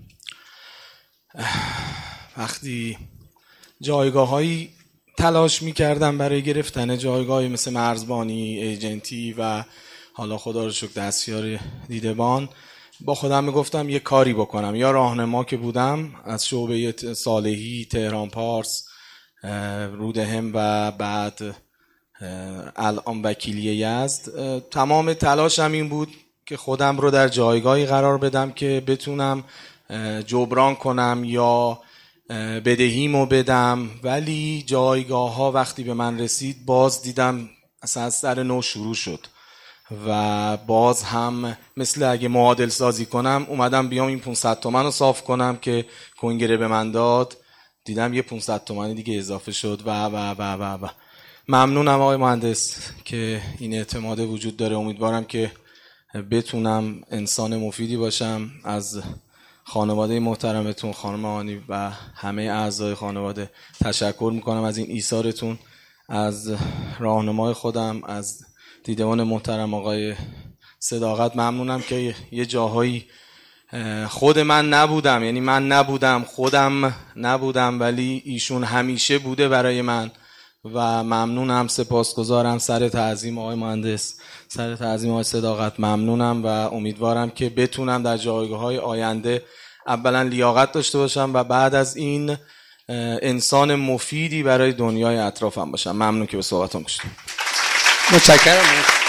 وقتی جایگاه هایی تلاش میکردم برای گرفتن جایگاهی مثل مرزبانی، ایجنتی و حالا خدا رو شکر دستیار دیدبان، با خودم میگفتم یه کاری بکنم. یا راهنما که بودم از شعبه صالحی، تهران پارس، رودهم و بعد الان وکیلی یزد، تمام تلاشم این بود که خودم رو در جایگاهی قرار بدم که بتونم جبران کنم یا بدهیمو بدم. ولی جایگاه ها وقتی به من رسید باز دیدم اصلا از سر نو شروع شد و باز هم مثل اگه معادل سازی کنم اومدم بیام این پانصد تومن رو صاف کنم که کنگره به من داد، دیدم یه پانصد تومن دیگه اضافه شد و و و و و ممنونم آقای مهندس که این اعتماد وجود داره. امیدوارم که بتونم انسان مفیدی باشم. از خانواده محترمتون خانم آنی و همه اعضای خانواده تشکر میکنم از این ایثارتون. از راهنمای خودم، از دیدبان محترم آقای صداقت ممنونم که یه جاهایی خود من نبودم، یعنی من نبودم، خودم نبودم، ولی ایشون همیشه بوده برای من و ممنونم، سپاسگزارم. سر تعظیم آقای مهندس، سر تعظیم آقای صداقت ممنونم و امیدوارم که بتونم در جایگاه‌های آینده اولا لیاقت داشته باشم و بعد از این انسان مفیدی برای دنیای اطرافم باشم. ممنون که به صحبتم گوش دادید. متشکرم.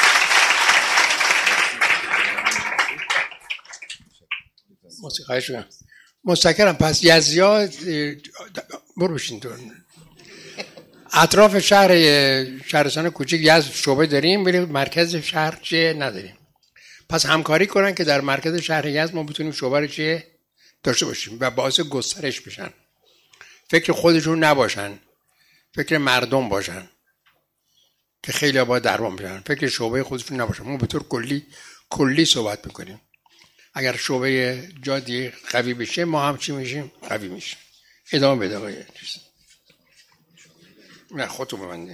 متشکرم. متشکرم. پس یزدیا برو بشین تو اطراف شهر شهرستان کوچیک یزد شعبه داریم ولی مرکز شهر چیه نداریم. پس همکاری کنن که در مرکز شهر یزد ما بتونیم شعبه رو چیه داشته باشیم و باعث گسترش بشن. فکر خودشون نباشن، فکر مردم باشن که خیلی باید درمان بشن. فکر شعبه خودشون نباشن. ما به طور کلی کلی صحبت میکنیم. اگر شعبه جادی قوی بشه ما هم چی میشیم؟ قوی میشیم. ادامه بده آقای چیز. نه خودتون ببنده.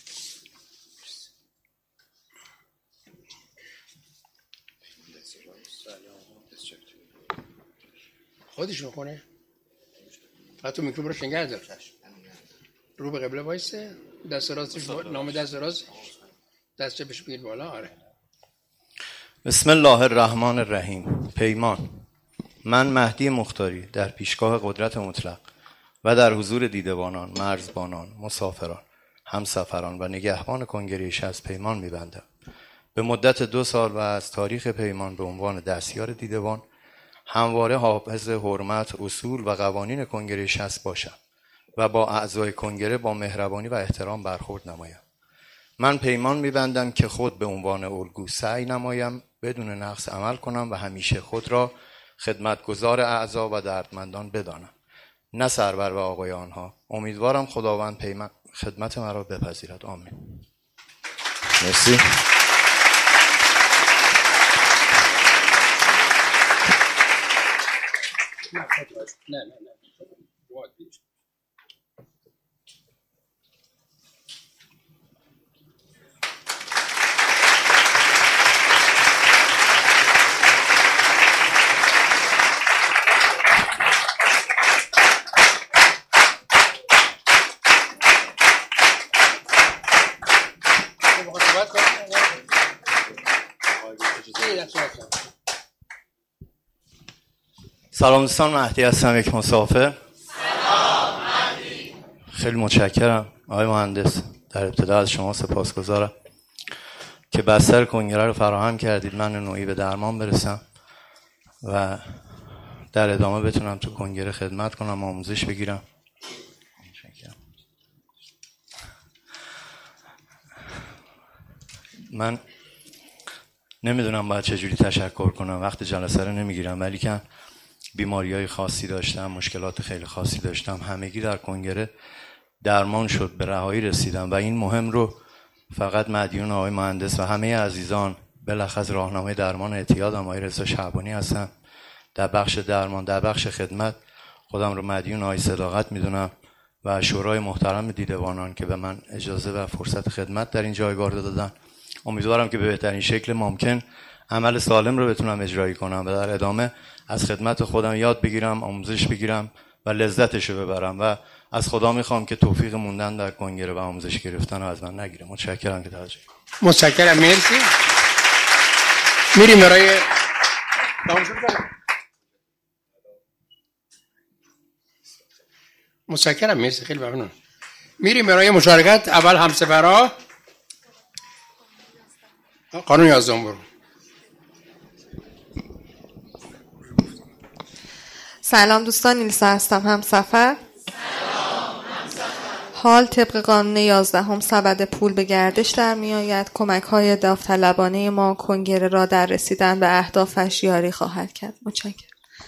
خودش میکنه. فقط تو میکروب رو شنگه دار. رو به قبله وایسه، دست راستش نام دست راست دست چپش بگیر بالا. آره. بسم الله الرحمن الرحیم. پیمان. من مهدی مختاری در پیشگاه قدرت مطلق و در حضور دیدبانان، مرزبانان، مسافران، همسفران و نگهبان کنگره شصت پیمان می‌بندم. به مدت دو سال و از تاریخ پیمان به عنوان دستیار دیدبان همواره حافظ حرمت، اصول و قوانین کنگره شصت باشم و با اعضای کنگره با مهربانی و احترام برخورد نمایم. من پیمان می‌بندم که خود به عنوان الگو سعی نمایم بدون نقص عمل کنم و همیشه خود را خدمتگزار اعضا و دردمندان بدانم، نه سرور و آقای آنها. امیدوارم خداوند پیمان خدمت مرا بپذیرد. آمین. مرسی. نه نه نه سلام دوستان، مهدی هستم، یک مسافر. سلام مهدی. خیلی متشکرم آقای مهندس، در ابتدا از شما سپاسگزارم که بستر کنگره رو فراهم کردید من نوعی به درمان برسم و در ادامه بتونم تو کنگره خدمت کنم، آموزش بگیرم. من نمیدونم باید چجوری تشکر کنم، وقت جلسه رو نمیگیرم، ولی که بیماری‌های خاصی داشتم، مشکلات خیلی خاصی داشتم، همگی در کنگره درمان شد، به رهایی رسیدم و این مهم رو فقط مدیون آقای مهندس و همه عزیزان، بلخص راهنمای درمان اعتیادم آقای رضا شعبانی هستم. در بخش درمان، در بخش خدمت خودم رو مدیون آقای صداقت میدونم و شورای محترم دیدبانان که به من اجازه و فرصت خدمت در این جایگاه رو دادن. امیدوارم که به بهترین شکل ممکن عمل سالم رو بتونم اجرایی کنم و در ادامه از خدمت خودم یاد بگیرم، آموزش بگیرم و لذتش رو ببرم و از خدا میخوام که توفیق موندن در کنگره و آموزش گرفتن رو از من نگیره. متشکرم که توجه. متشکرم، مرسی. میریم برای متشکرم، مرسی، خیلی ممنون. میریم برای مشارکت. اول همسفرها قانون یازده برو. سلام دوستان، نیلسا هستم، همسفر. حال طبق قانون یازدهم سبد پول به گردش در می آید. کمک های داوطلبانه ما کنگره را در رسیدن به اهدافش یاری خواهد کرد. متشکرم.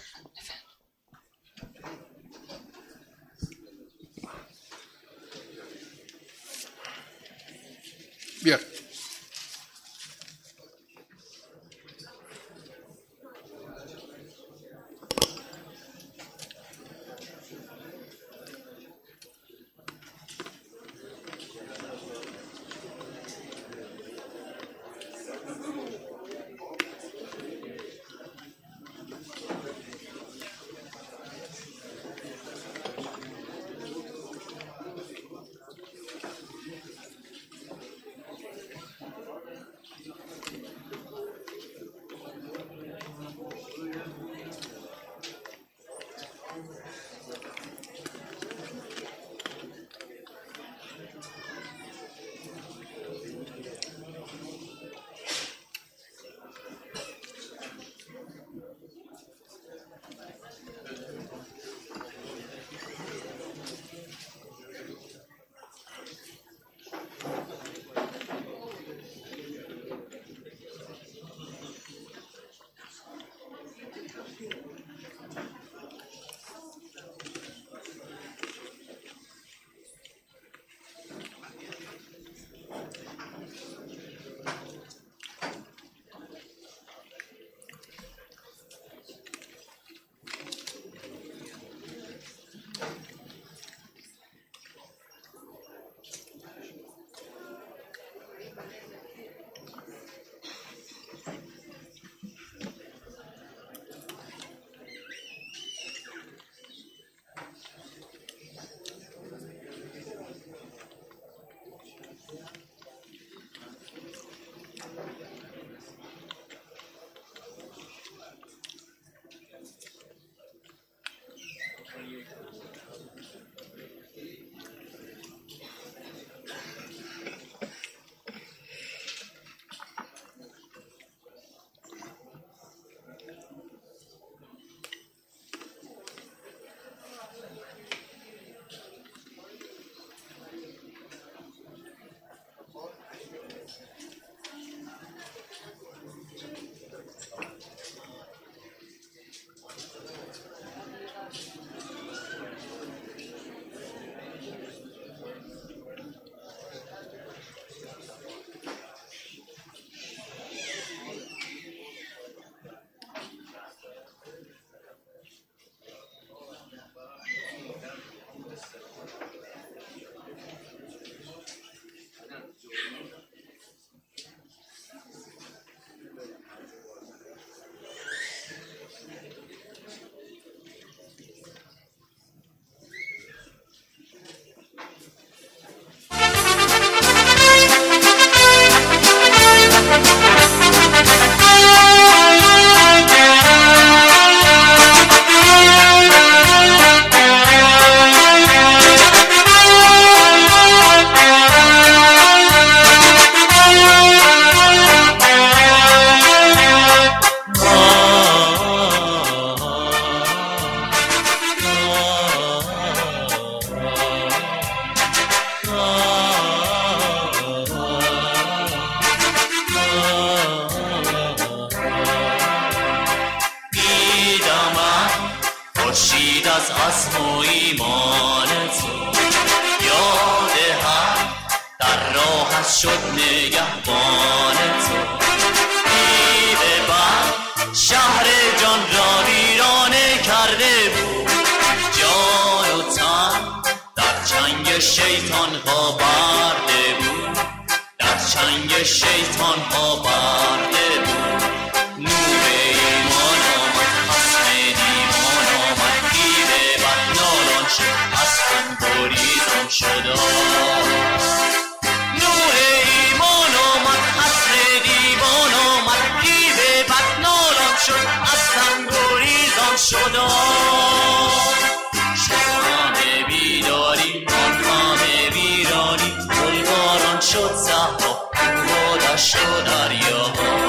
بیار. از عزم و ایمان تو، یاد حق در راهت شد نگهبان تو. دیو بد شهر جان را ویرانه کرده بود، جان و تن در چنگ شیطان ها برده بود، در چنگ شیطان ها برده بود. نور ایمان آمد، خصم دیوان آمد، دیو بد نالان شد، از خون گریزان شد. نور ایمان آمد، خصم دیوان آمد، دیو بد نالان شد، از خون گریزان شد. شیطان بیداری آن همه ویرانی، گلباران شد زهرا و دشت و دریا.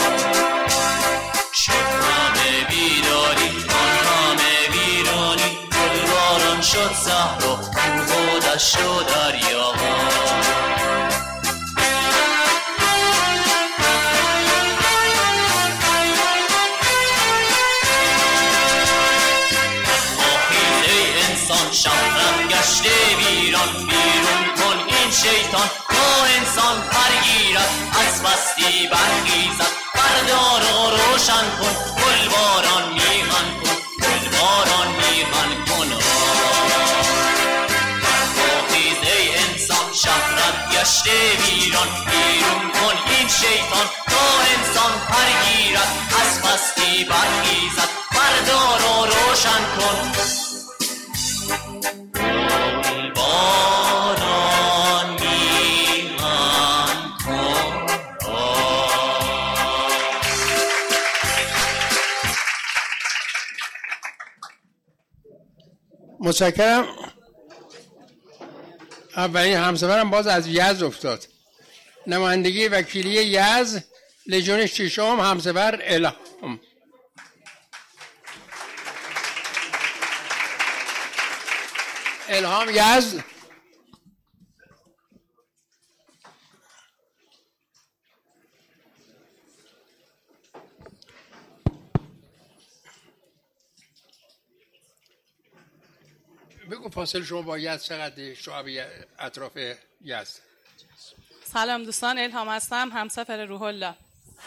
شیطان بیداری آن همه ویرانی، گلباران شد زهرا و دشت و دریا. شهرم گشته ویران، بیرون کن این شیطان تا انسان پرگیرد، از مستی برخیزد بردار و روشن کن، گلباران میهن کن، گلباران میهن کن. برخیز ای انسان شهرت گشته ویران، بیرون کن این شیطان تا انسان پرگیرد، از مستی برخیزد بردار و روشن کن. متشکرم. اولین همسفرم باز از یزد افتاد، نمایندگی وکیلی یزد لژیون ششم، همسفر الهام. الهام یزد. بگو فاصله شما با یزد چقدر، شعب اطراف یزد؟ سلام دوستان، الهام هستم، همسفر روح الله.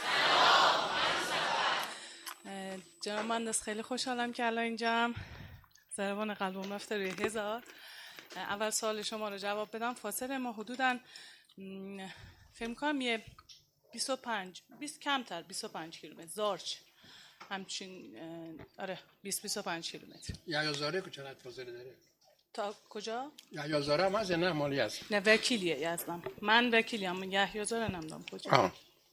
جناب مهندس خیلی خوشحالم که الان اینجام، ضربان قلبم رفته روی هزار. اول سوال شما رو جواب بدم. فاصله ما حدوداً فکر کنم یه بیست و پنج بیست کمتر بیست و پنج کیلومتر زارچ همچین، آره بیست بیست و پنج کیلومتر. یحیی زاره که چقدر فاصله داره؟ تا کجا؟ یحیی زاره هم هست نه مالی هست؟ نه وکیلیه یزدم، من وکیلیم، یحیی زاره نمیدونم کجا. آه.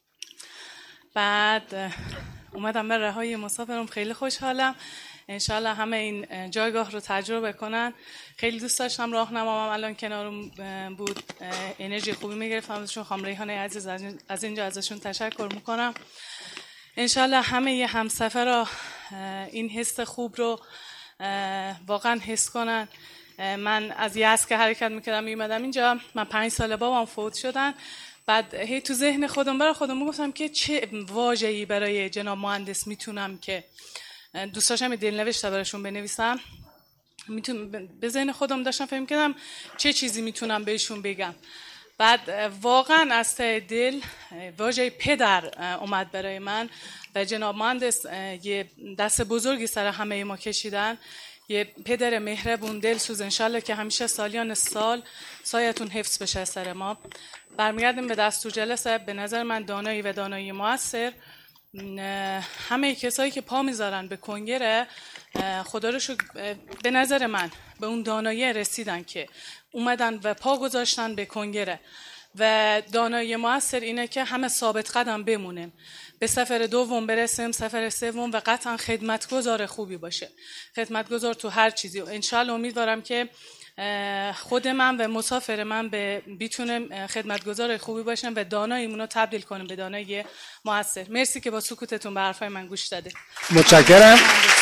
بعد اومدم به رهایی مسافرم، خیلی خوشحالم. انشالله همه این جایگاه رو تجربه کنن. خیلی دوست داشتم راهنمام الان کنارم بود، انرژی خوبی میگرفتم ازشون. خانم ریحانه عزیز از اینجا ازشون تشکر میکنم. انشالله همه ی همسفرها این حس خوب رو واقعا حس کنن. من از یزد که حرکت میکردم میومدم اینجا، من پنج ساله بابام فوت شدن. بعد هی تو ذهن خودم برای خودم میگفتم که چه واژه‌ای برای جناب مهندس میتونم که دوست داشتم دلنوشته براشون بنویسم. میتونم به ذهن خودم داشتم فکر می‌کردم چه چیزی میتونم بهشون بگم. بعد واقعا از ته دل واژه پدر اومد برای من و جناب مهندس یه دست بزرگی سر همه ما کشیدن. یه پدر مهربون دلسوز، انشالله که همیشه سالیان سال سایتون حفظ بشه سر ما. برمیگردیم به دستور جلسه. به نظر من دانایی و دانایی موثر، همه کسایی که پا میذارن به کنگره، خدا رو شکر به نظر من به اون دانایی رسیدن که اومدن و پا گذاشتن به کنگره. و دانایی موثر اینه که همه ثابت قدم بمونیم، به سفر دوم برسیم، سفر سوم، و قطعا خدمتگزار خوبی باشه، خدمتگزار تو هر چیزی. انشالله امیدوارم که خود من و مسافر من به بیتونیم خدمتگزار خوبی باشیم و داناییمون رو تبدیل کنیم به دانایی موثر. مرسی که با سکوتتون به حرفای من گوش داده. متشکرم.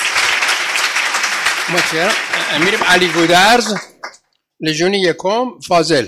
متشکرم. میریم علی گودرز، لژیون یکم، فاضل.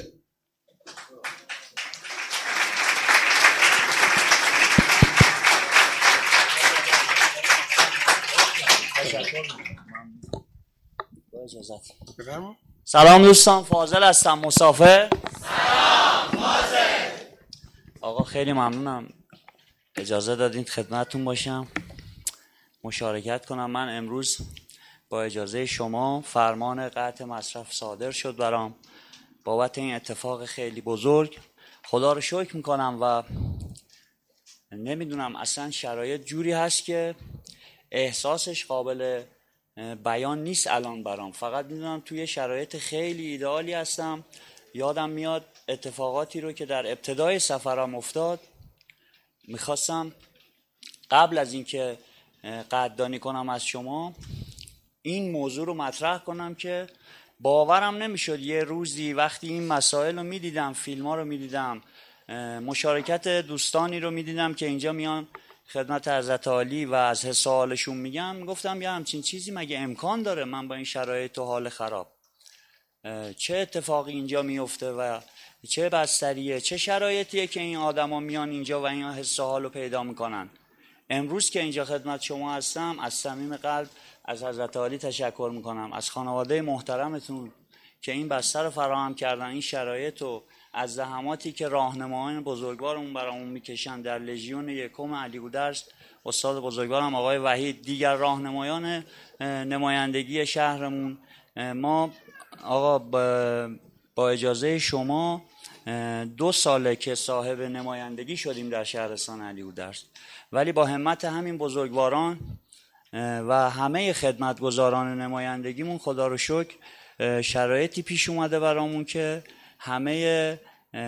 اجازت بفرمایید. سلام دوستان، فاضل هستم، مسافر. سلام فاضل. آقا خیلی ممنونم اجازه دادین خدمتتون باشم، مشارکت کنم. من امروز با اجازه شما فرمان قطع مصرف صادر شد برام بابت این اتفاق خیلی بزرگ. خدا رو شکر میکنم و نمیدونم اصلا شرایط جوری هست که احساسش قابل بیان نیست الان برام. فقط میدونم توی شرایط خیلی ایدئالی هستم. یادم میاد اتفاقاتی رو که در ابتدای سفرم افتاد. میخواستم قبل از اینکه قدردانی کنم از شما این موضوع رو مطرح کنم که باورم نمیشد یه روزی وقتی این مسائل رو میدیدم، فیلم ها رو میدیدم، مشارکت دوستانی رو میدیدم که اینجا میان خدمت حضرت عالی و از حس حالشون میگم، میگفتم یه همچین چیزی مگه امکان داره من با این شرایط و حال خراب چه اتفاقی اینجا میفته و چه بستریه، چه شرایطیه که این آدما میان اینجا و این حس حال رو پیدا میکنن. امروز که اینجا خدمت شما هستم از صمیم قلب از حضرت عالی تشکر میکنم، از خانواده محترمتون که این بستر رو فراهم کردن، این شرایط و از زحماتی که راهنمایان بزرگوارمون برامون میکشن در لژیون یکم علی گودرز، استاد بزرگوارم آقای وحید، دیگر راهنمایان نمایندگی شهرمون. ما آقا با اجازه شما دو ساله که صاحب نمایندگی شدیم در شهرستان علی گودرز، ولی با همت همین بزرگواران و همه خدمتگزاران نمایندگیمون خدا رو شکر شرایطی پیش اومده برامون که همه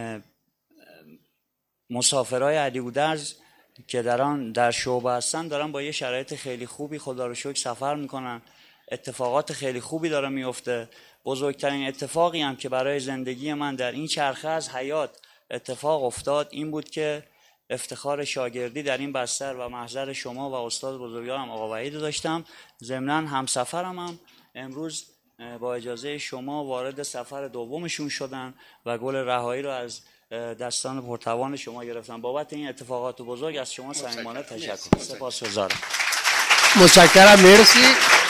مسافرای علی گودرز که در آن در شعبه هستن دارن با یه شرایط خیلی خوبی خدا رو شکر سفر میکنن. اتفاقات خیلی خوبی داره میفته. بزرگترین اتفاقی هم که برای زندگی من در این چرخه از حیات اتفاق افتاد این بود که افتخار شاگردی در این بستر و محضر شما و استاد بزرگوارم آقا وحید داشتم. ضمناً همسفرم هم امروز با اجازه شما وارد سفر دومشون شدن و گل رهایی رو از دستان پرتوان شما گرفتن. بابت این اتفاقات بزرگ از شما صمیمانه تشکر. سپاسگزارم. متشکرم. مرسی.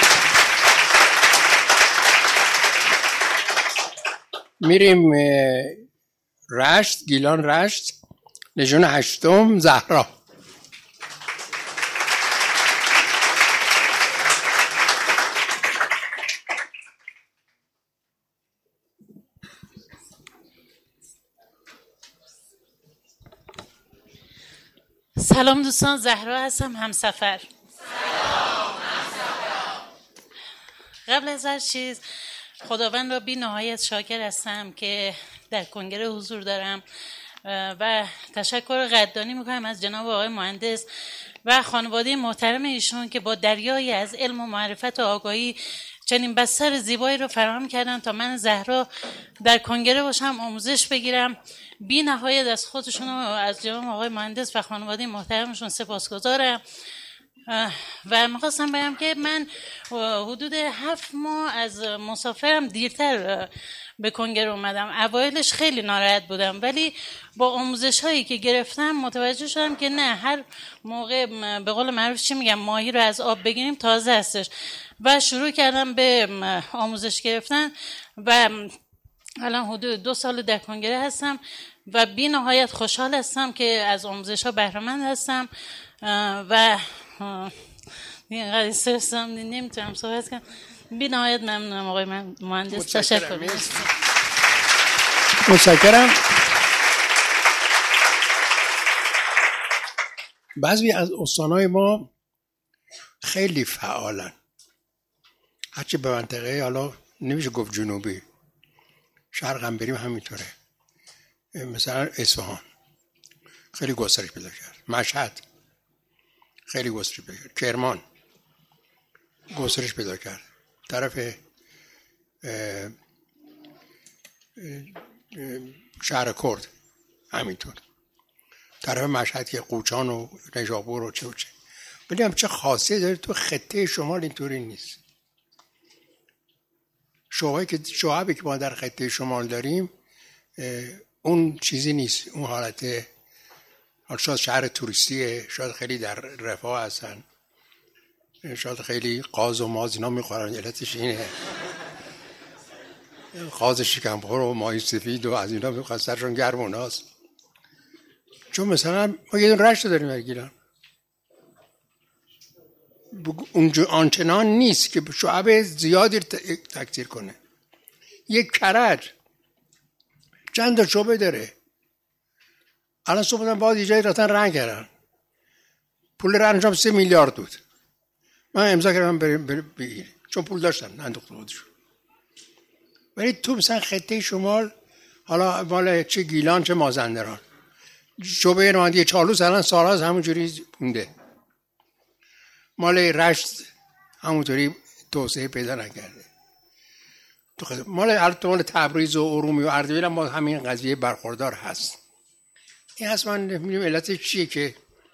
میریم رشت، گیلان رشت، لژیون هشتم، زهرا. سلام دوستان، زهرا هستم، همسفر. سلام همسفر. قبل از هر چیز خداوند را بی نهایت شاکر هستم که در کنگره حضور دارم و تشکر قدردانی میکنم از جناب آقای مهندس و خانواده محترم ایشون که با دریایی از علم و معرفت و آگاهی چنین بستر زیبایی رو فراهم کردن تا من زهرا در کنگره باشم، آموزش بگیرم. بی نهایت از خودشون و از جناب آقای مهندس و خانواده محترمشون سپاسگزارم. و میخواستم بگم که من حدود هفت ماه از مسافرم دیرتر به کنگره اومدم. اوایلش خیلی ناراحت بودم ولی با آموزش هایی که گرفتم متوجه شدم که نه، هر موقع به قول معروف چی میگم ماهی رو از آب بگیریم تازه هستش و شروع کردم به آموزش گرفتن و الان حدود دو سال در کنگره هستم و بی نهایت خوشحال هستم که از آموزش ها بهره مند هستم و اینقدر استرسم نمیتونم صحبت کنم. بی نهایت ممنونم آقای مهندس. تشکر. متشکرم. بعضی از استانهای ما خیلی فعالن، هرچی به منطقه حالا نمیشه گفت جنوبی، شرق هم بریم همینطوره. مثلا اصفهان خیلی گسترش پیدا کرد، مشهد خیلی گسترش پیدا کرد، کرمان گسترش پیدا کرد، طرف اه اه شهر کرد همینطور، طرف مشهد که قوچان و نجابور و چه و چه. ولی هم چه خاصیت داره تو خطه شمال اینطوری نیست. شعبی که شعبی که ما در خطه شمال داریم اون چیزی نیست، اون حالت حال شاید شهر توریستیه، شاید خیلی در رفاه هستن، شاید خیلی قاز و ماز اینا میخورن، علتش اینه. خاز شکمخور و ماهی سفید و از اینا خسترشون گرم اوناست. چون مثلا ما یه دون رشت داریم در گیلان، اونجا آنچنان نیست که شعب زیادی تکثیر کنه. یک کرج چند تا شعبه داره. الان صبح بودن باز ایجایی رفتن رنگ کردن، پول رنگشم سه میلیارد بود. من امضا کردم بریم بگیریم چون پول داشتن اندوخت خودشون. ولی تو مثلا خطه شمال، حالا مال چه گیلان چه مازندران، شعبه نمایندگی چالوس الان سال‌هاست همونجوری مونده. مال رشت همونطوری توسعه پیدا نکرده. مال مال تبریز و ارومیه و اردبیل هم با همین قضیه برخوردار هست. این هست من می‌بینم علتش چیه که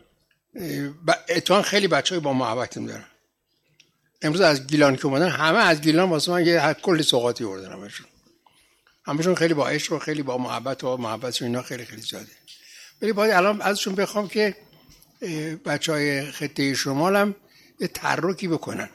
اتفاقا خیلی بچه‌ای با محبتیم دارن. امروز از گیلان که اومدن همه از گیلان واسه من یه کلی سوغاتی آوردن همشون. همشون خیلی با عشق و خیلی با محبت و محبتشون اینا خیلی خیلی زیاده. ولی باید الان ازشون بخوام که بچهای خطه شمال هم یه تحرکی بکنن،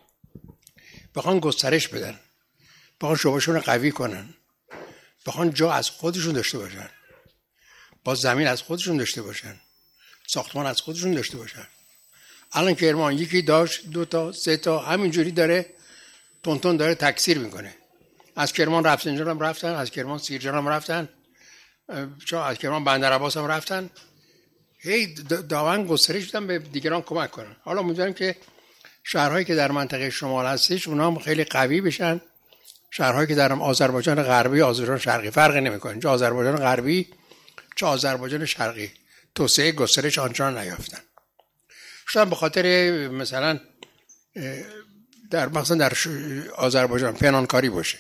بخوان گسترش بدن، بخوان شعبه‌شون رو قوی کنن، بخوان جا از خودشون داشته باشن، با زمین از خودشون داشته باشن، ساختمان از خودشون داشته باشن. الان کرمان یکی داشت دو تا سه تا همینجوری داره تونتون داره تکثیر میکنه. از کرمان رفسنجان هم رفتن، از کرمان سیرجان هم رفتن، چون از کرمان بندرعباس هم رفتن. هی داون گسترش بدن به دیگران کمک کنن. حالا امیدواریم که شهرهایی که در منطقه شمال هستش اونا هم خیلی قوی بشن. شهرهایی که در آذربایجان غربی، آذربایجان شرقی فرق نمیکنه، چه آذربایجان غربی چه آذربایجان شرقی توسعه گسترش آنچنان نیافتن. شاید به خاطر مثلا در مثلا در آذربایجان پنهانکاری باشه،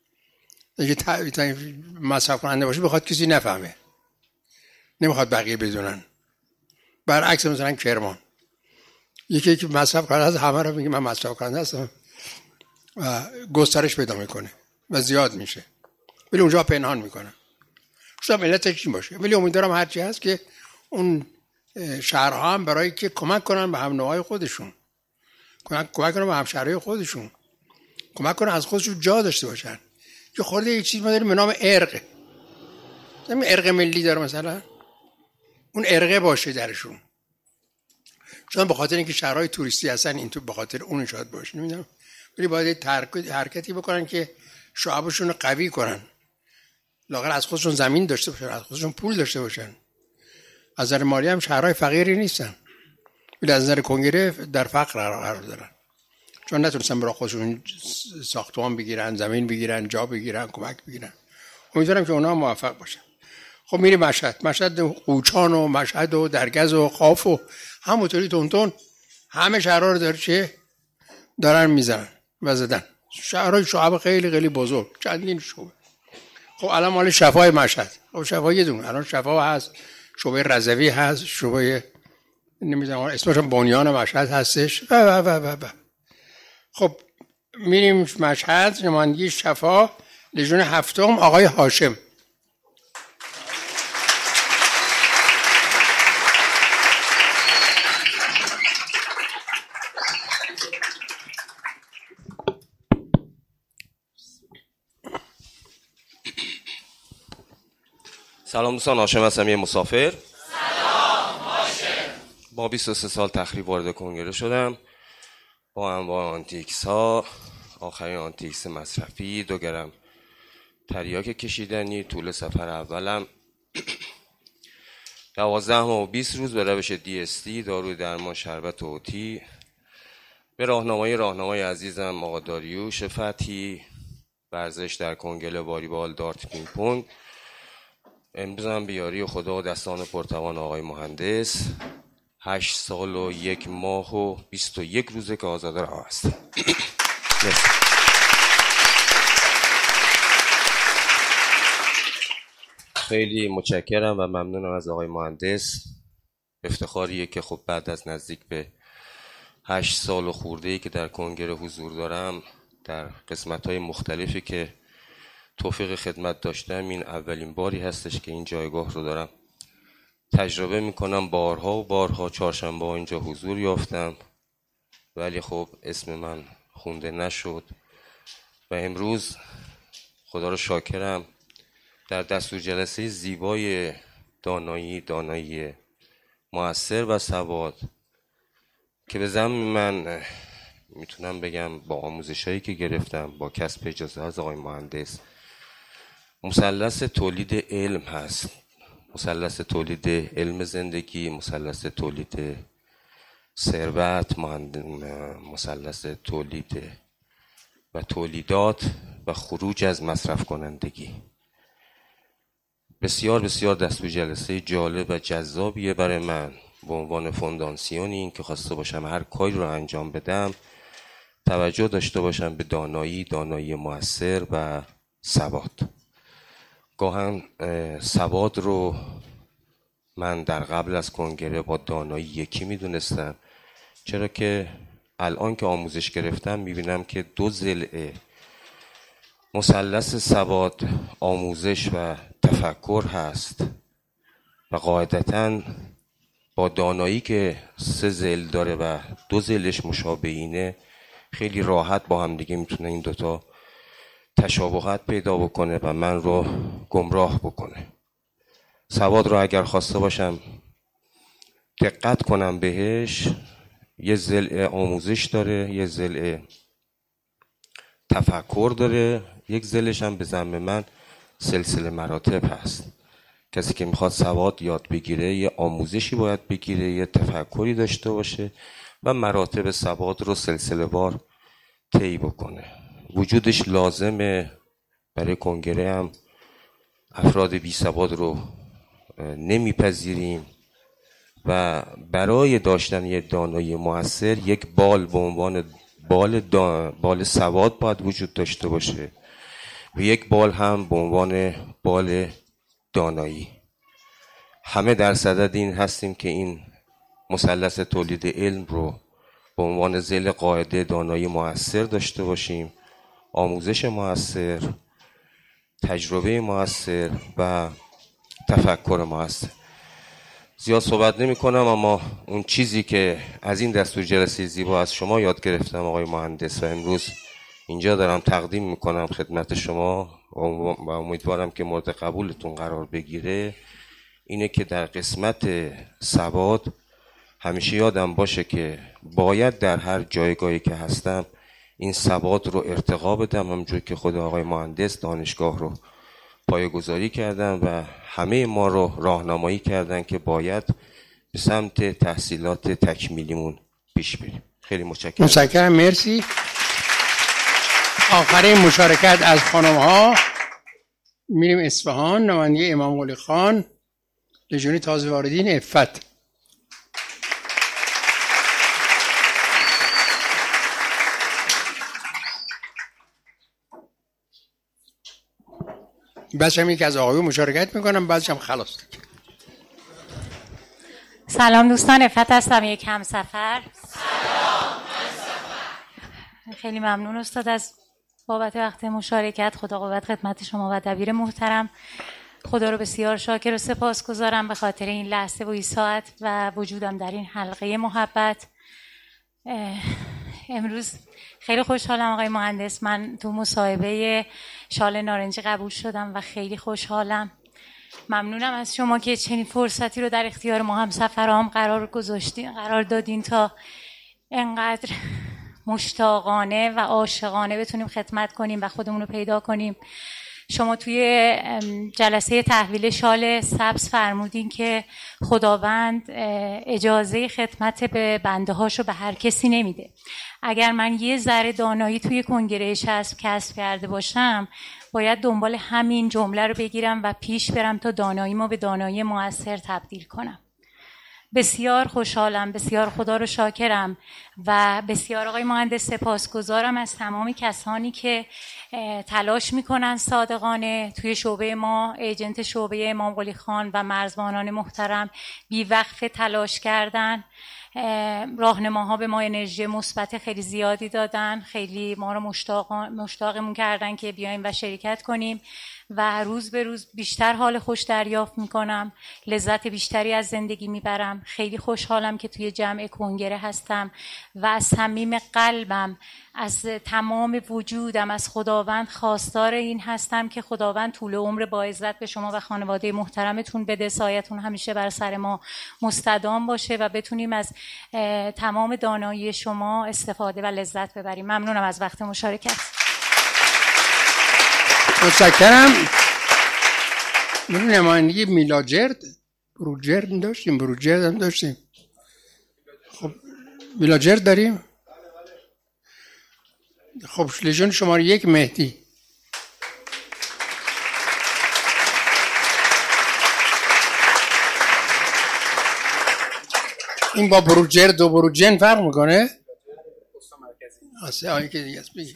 اگه مصرف کننده باشه بخواد کسی نفهمه، نمیخواد بقیه بدونن. برعکس مثلا کرمان یکی که مصرف کننده از همه رو میگه من مصرف کننده هستم و گسترش پیدا میکنه و زیاد میشه، ولی اونجا پنهان میکنه. شاید علتش چی باشه، ولی امیدوارم هرچی هست که اون شهرها هم برای که کمک کنن به هم نوعای خودشون، کمک کنن به همشهرهای خودشون، کمک کنن از خودشون جا داشته باشن. که خورده یک چیز ما داریم به نام ارق، نمی ارق ملی داره مثلا، اون ارقه باشه درشون. چون به خاطر اینکه شهرهای توریستی هستن این تو به خاطر اون شاید باشه نمیدونم، ولی باید حرکتی بکنن که شعبشون رو قوی کنن، لااقل از خودشون زمین داشته باشن، از خودشون پول داشته باشن. از نظر مالی هم شهرهای فقیری نیستن، ولی از نظر کنگره در فقر قرار دارن، چون نتونستن برای خودشون ساختمان بگیرن، زمین بگیرن، جا بگیرن، کمک بگیرن. امیدوارم که اونا موفق باشن. خب میریم مشهد، مشهد قوچان و مشهد و درگز و خاف و همونطوری تونتون همه شهرها رو داره چه دارن میزنن و زدن. شهرهای شعب خیلی خیلی بزرگ، چندین شعبه. خب الان مال شفای مشهد، خب شفا یه دونه، الان شفا هست، شعبه رضوی هست، شعبه نمیدونم اسمش بنیان مشهد هستش و و و و, و. خب میریم مشهد، نمایندگی شفا لژیون هفتم آقای هاشم. سلام دوستان، هاشم هستم، یه مسافر. سلام هاشم. با بیست و سه سال تخریب وارد کنگره شدم با انواع آنتیکس ها، آخرین آنتیکس مصرفی، دو گرم تریاک کشیدنی. طول سفر اولم دوازده ماه و بیست روز به روش دی اس تی، داروی درمان، شربت و اوتی، به راهنمای راهنمای عزیزم آقا داریوش فتحی، ورزش در کنگره، والیبال، دارت، پینگ پونگ. امروز هم بیاری خدا و دستان پرتوان آقای مهندس، هشت سال و یک ماه و بیست و یک روزه که آزاده رها هستم. خیلی متشکرم و ممنونم از آقای مهندس. افتخاریه که خب بعد از نزدیک به هشت سال و خورده‌ای که در کنگره حضور دارم، در قسمت‌های مختلفی که توفیق خدمت داشتم، این اولین باری هستش که این جایگاه رو دارم تجربه میکنم. بارها و بارها چهارشنبه ها اینجا حضور یافتم، ولی خب اسم من خونده نشد و امروز خدا رو شاکرم در دستور جلسه زیبای دانایی دانایی مؤثر و سواد که به زعم من میتونم بگم با آموزش هایی که گرفتم با کسب اجازه از آقای مهندس مثلث تولید علم هست، مثلث تولید علم زندگی، مثلث تولید ثروت، مثلث تولید و تولیدات و خروج از مصرف کنندگی. بسیار بسیار دستور جلسه جالب و جذابیه برای من به عنوان فونداسیونی این که خواسته باشم هر کاری رو انجام بدم توجه داشته باشم به دانایی دانایی مؤثر و سواد. گاهن سواد رو من در قبل از کنگره با دانایی یکی میدونستم، چرا که الان که آموزش گرفتم میبینم که دو ضلع مثلث سواد آموزش و تفکر هست و قاعدتاً با دانایی که سه ضلع داره و دو ضلعش مشابهینه خیلی راحت با هم دیگه میتونه این دوتا تشابهات پیدا بکنه و من رو گمراه بکنه. سواد رو اگر خواسته باشم دقت کنم بهش، یه ضلع آموزش داره، یه ضلع تفکر داره، یک ضلعش هم به زعم من سلسله مراتب هست. کسی که میخواد سواد یاد بگیره یه آموزشی باید بگیره، یه تفکری داشته باشه و مراتب سواد رو سلسله وار طی بکنه. وجودش لازمه. برای کنگره هم افراد بی سواد رو نمیپذیریم و برای داشتن یه دانایی مؤثر یک بال به عنوان بال, بال سواد باید وجود داشته باشه و یک بال هم به عنوان بال دانایی. همه در صدد این هستیم که این مثلث تولید علم رو به عنوان ضلع قاعده دانایی مؤثر داشته باشیم، آموزش مؤثر، تجربه مؤثر و تفکر مؤثر. زیاد صحبت نمی کنم، اما اون چیزی که از این دستور جلسه زیبا از شما یاد گرفتم آقای مهندس و امروز اینجا دارم تقدیم میکنم خدمت شما و امیدوارم که مورد قبولتون قرار بگیره، اینه که در قسمت سواد همیشه یادم باشه که باید در هر جایگاهی که هستم این سواد رو ارتقا بدم، همونجور که خود آقای مهندس دانشگاه رو پایه‌گذاری کردن و همه ما رو راهنمایی کردن که باید به سمت تحصیلات تکمیلیمون پیش بریم. خیلی متشکرم. متشکرم، مرسی. آخرین مشارکت از خانم ها. میریم اصفهان، نماینده امام قلی خان لژیون تازه واردین عفت. بعدش هم یکی از آقایون مشارکت میکنم، بعدش هم خلاص. سلام دوستان، عفت هستم، یک همسفر. سلام. خیلی ممنون استاد از بابت وقت مشارکت. خدا قوت خدمت شما و دبیر محترم. خدا رو بسیار شاکر و سپاسگزارم به خاطر این لحظه و این ساعت و وجودم در این حلقه محبت. امروز خیلی خوشحالم آقای مهندس، من تو مصاحبه شال نارنجی قبول شدم و خیلی خوشحالم. ممنونم از شما که چنین فرصتی رو در اختیار ما هم سفرام قرار گذاشتین، قرار دادین تا انقدر مشتاقانه و عاشقانه بتونیم خدمت کنیم و خودمون رو پیدا کنیم. شما توی جلسه تحویل شال سبز فرمودین که خداوند اجازه خدمت به بنده هاشو به هر کسی نمیده. اگر من یه ذره دانایی توی کنگره کسب کسب کرده باشم باید دنبال همین جمله رو بگیرم و پیش برم تا داناییمو به دانایی مؤثر تبدیل کنم. بسیار خوشحالم، بسیار خدا رو شاکرم و بسیار آقای مهندس سپاسگزارم از تمامی کسانی که تلاش میکنن صادقانه توی شعبه ما، ایجنت شعبه امام قلی خان و مرزبانان محترم بی وقف تلاش کردن. راهنماها به ما انرژی مثبت خیلی زیادی دادن، خیلی ما رو مشتاق مشتاقمون کردن که بیایم و شرکت کنیم و روز به روز بیشتر حال خوش دریافت میکنم، لذت بیشتری از زندگی میبرم. خیلی خوشحالم که توی جمع کنگره هستم و از صمیم قلبم، از تمام وجودم از خداوند خواستار این هستم که خداوند طول عمر با عزت به شما و خانواده محترمتون بده، سایتون همیشه بر سر ما مستدام باشه و بتونیم از تمام دانایی شما استفاده و لذت ببریم. ممنونم از وقت مشارکت. متشکرم. نمایندگی میلاجرد بروجرد داشتیم، بروجرد هم داشتیم. خب میلاجرد داریم. خب لژیون شماره یک مهدی. این با بروجرد و بروجن فرق میکنه؟ آسه آیه که دیگه است بگی.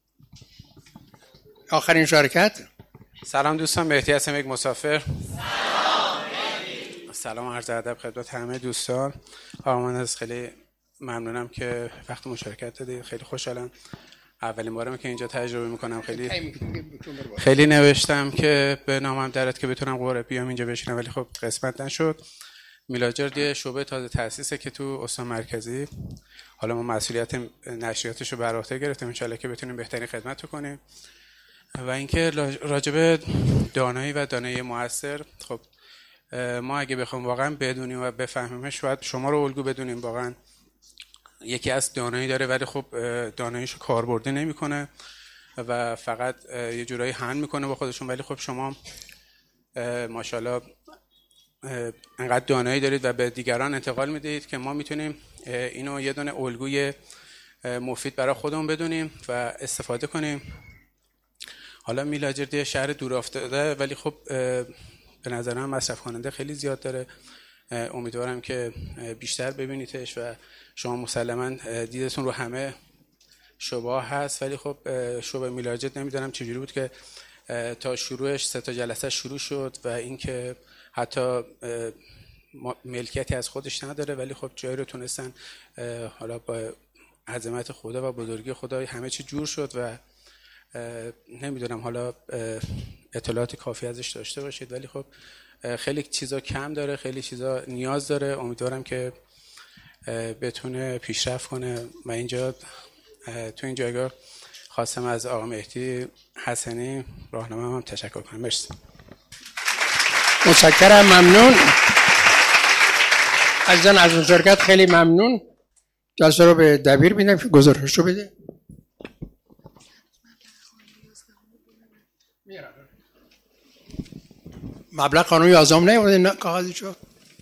آخرین شرکت. سلام دوستان، مهدی هستم، یک مسافر. سلام مهدی. سلام و عرض ادب خدمت همه دوستان. آقا مهندس خیلی ممنونم که وقت مشارکت دادید. خیلی خوشحالم. اولین بارمه که اینجا تجربه میکنم. خیلی خیلی نوشتم که به نامم درت که بتونم قرعه بیام اینجا بشینم، ولی خب قسمت نشد. میلاجرد یه شعبه تازه تأسیسه که تو استان مرکزی. حالا ما مسئولیت نشریاتش رو بر عهده گرفتیم، ان شاءالله که بتونیم بهترین خدمت کنیم. و اینکه راجب دانایی و دانایی موثر، خب ما اگه بخوام واقعا بدونیم و بفهمیمش باید شما رو الگو بدونیم. واقعا یکی از دانایی داره ولی خب داناییشو کاربردی نمیکنه و فقط یه جورایی هن میکنه با خودشون، ولی خب شما ماشاءالله انقدر دانایی دارید و به دیگران انتقال میدید که ما میتونیم اینو یه دونه الگوی مفید برای خودمون بدونیم و استفاده کنیم. حالا میلاجرد یه شهر دور افتاده ولی خب به نظر من مصرف کننده خیلی زیاد داره. امیدوارم که بیشتر ببینیدش و شما مسلما دیدتون رو همه شعبه هست، ولی خب شعبه میلاجرد نمیدونم چجوری بود که تا شروعش سه تا جلسه شروع شد و اینکه حتی ملکیتی از خودش نداره ولی خب جایی رو تونستن حالا با عظمت خدا و بزرگی خدا همه چی جور شد و نمیدونم حالا اطلاعات کافی ازش داشته باشید، ولی خب خیلی چیزا کم داره، خیلی چیزا نیاز داره. امیدوارم که بتونه پیشرفت کنه. و اینجا تو این جایگاه خواستم از آقا مهدی حسنی راهنما هم تشکر کنم. مرسی. متشکرم، ممنون. عزیزان از مشارکت خیلی ممنون. جلسه رو به دبیر میدم که گزارش رو بده. مبلغ قانون یازدهم نیومده نه کاغذی شد.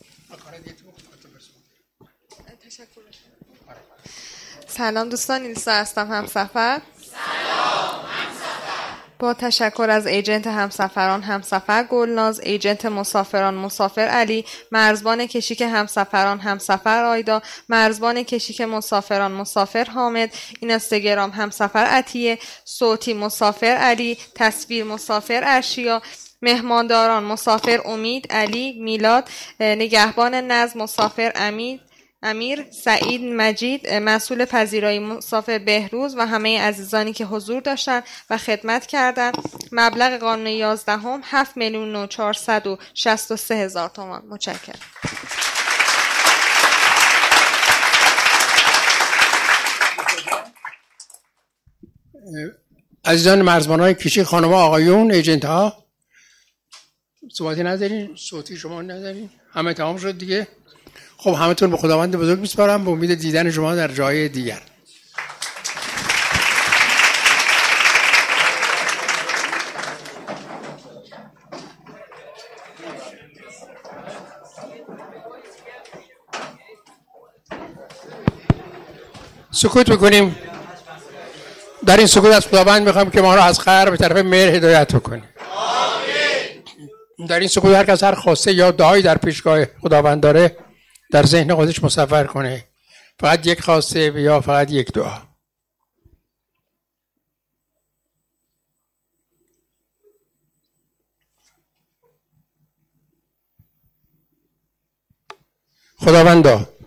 سلام دوستان، نیلسا هستم، همسفر. سلام همسفر. با تشکر از ایجنت همسفران همسفر گلناز، ایجنت مسافران مسافر علی، مرزبان کشیک همسفران همسفر آیدا، مرزبان کشیک مسافران مسافر حامد، اینستاگرام همسفر عطیه، صوتی مسافر علی، تصویر مسافر ارشیا، مهمانداران مسافر امید علی میلاد، نگهبان نظم مسافر امید امیر سعید مجید، مسئول پذیرایی مسافر بهروز و همه عزیزانی که حضور داشتن و خدمت کردند. مبلغ قانون یازدهم هفت میلیون و چهارصد و شصت و سه هزار تومان. متشکرم. عزیزان مرزبان‌های کشیک، خانم آقایون، ایجنت ها، صحبتی ندارین؟ صوتی شما ندارین؟ همه تمام شد دیگه؟ خب همتون به خداوند بزرگ میسپارم به امید دیدن شما در جای دیگر. سکوت بکنیم. در این سکوت از خداوند میخوام که ما را از خیر به طرف مهر هدایت بکنه. در این سکوت هر کس هر خواسته یا دعایی در پیشگاه خداوند داره در ذهن خودش مصور کنه. فقط یک خواسته یا فقط یک دعا. خداوندا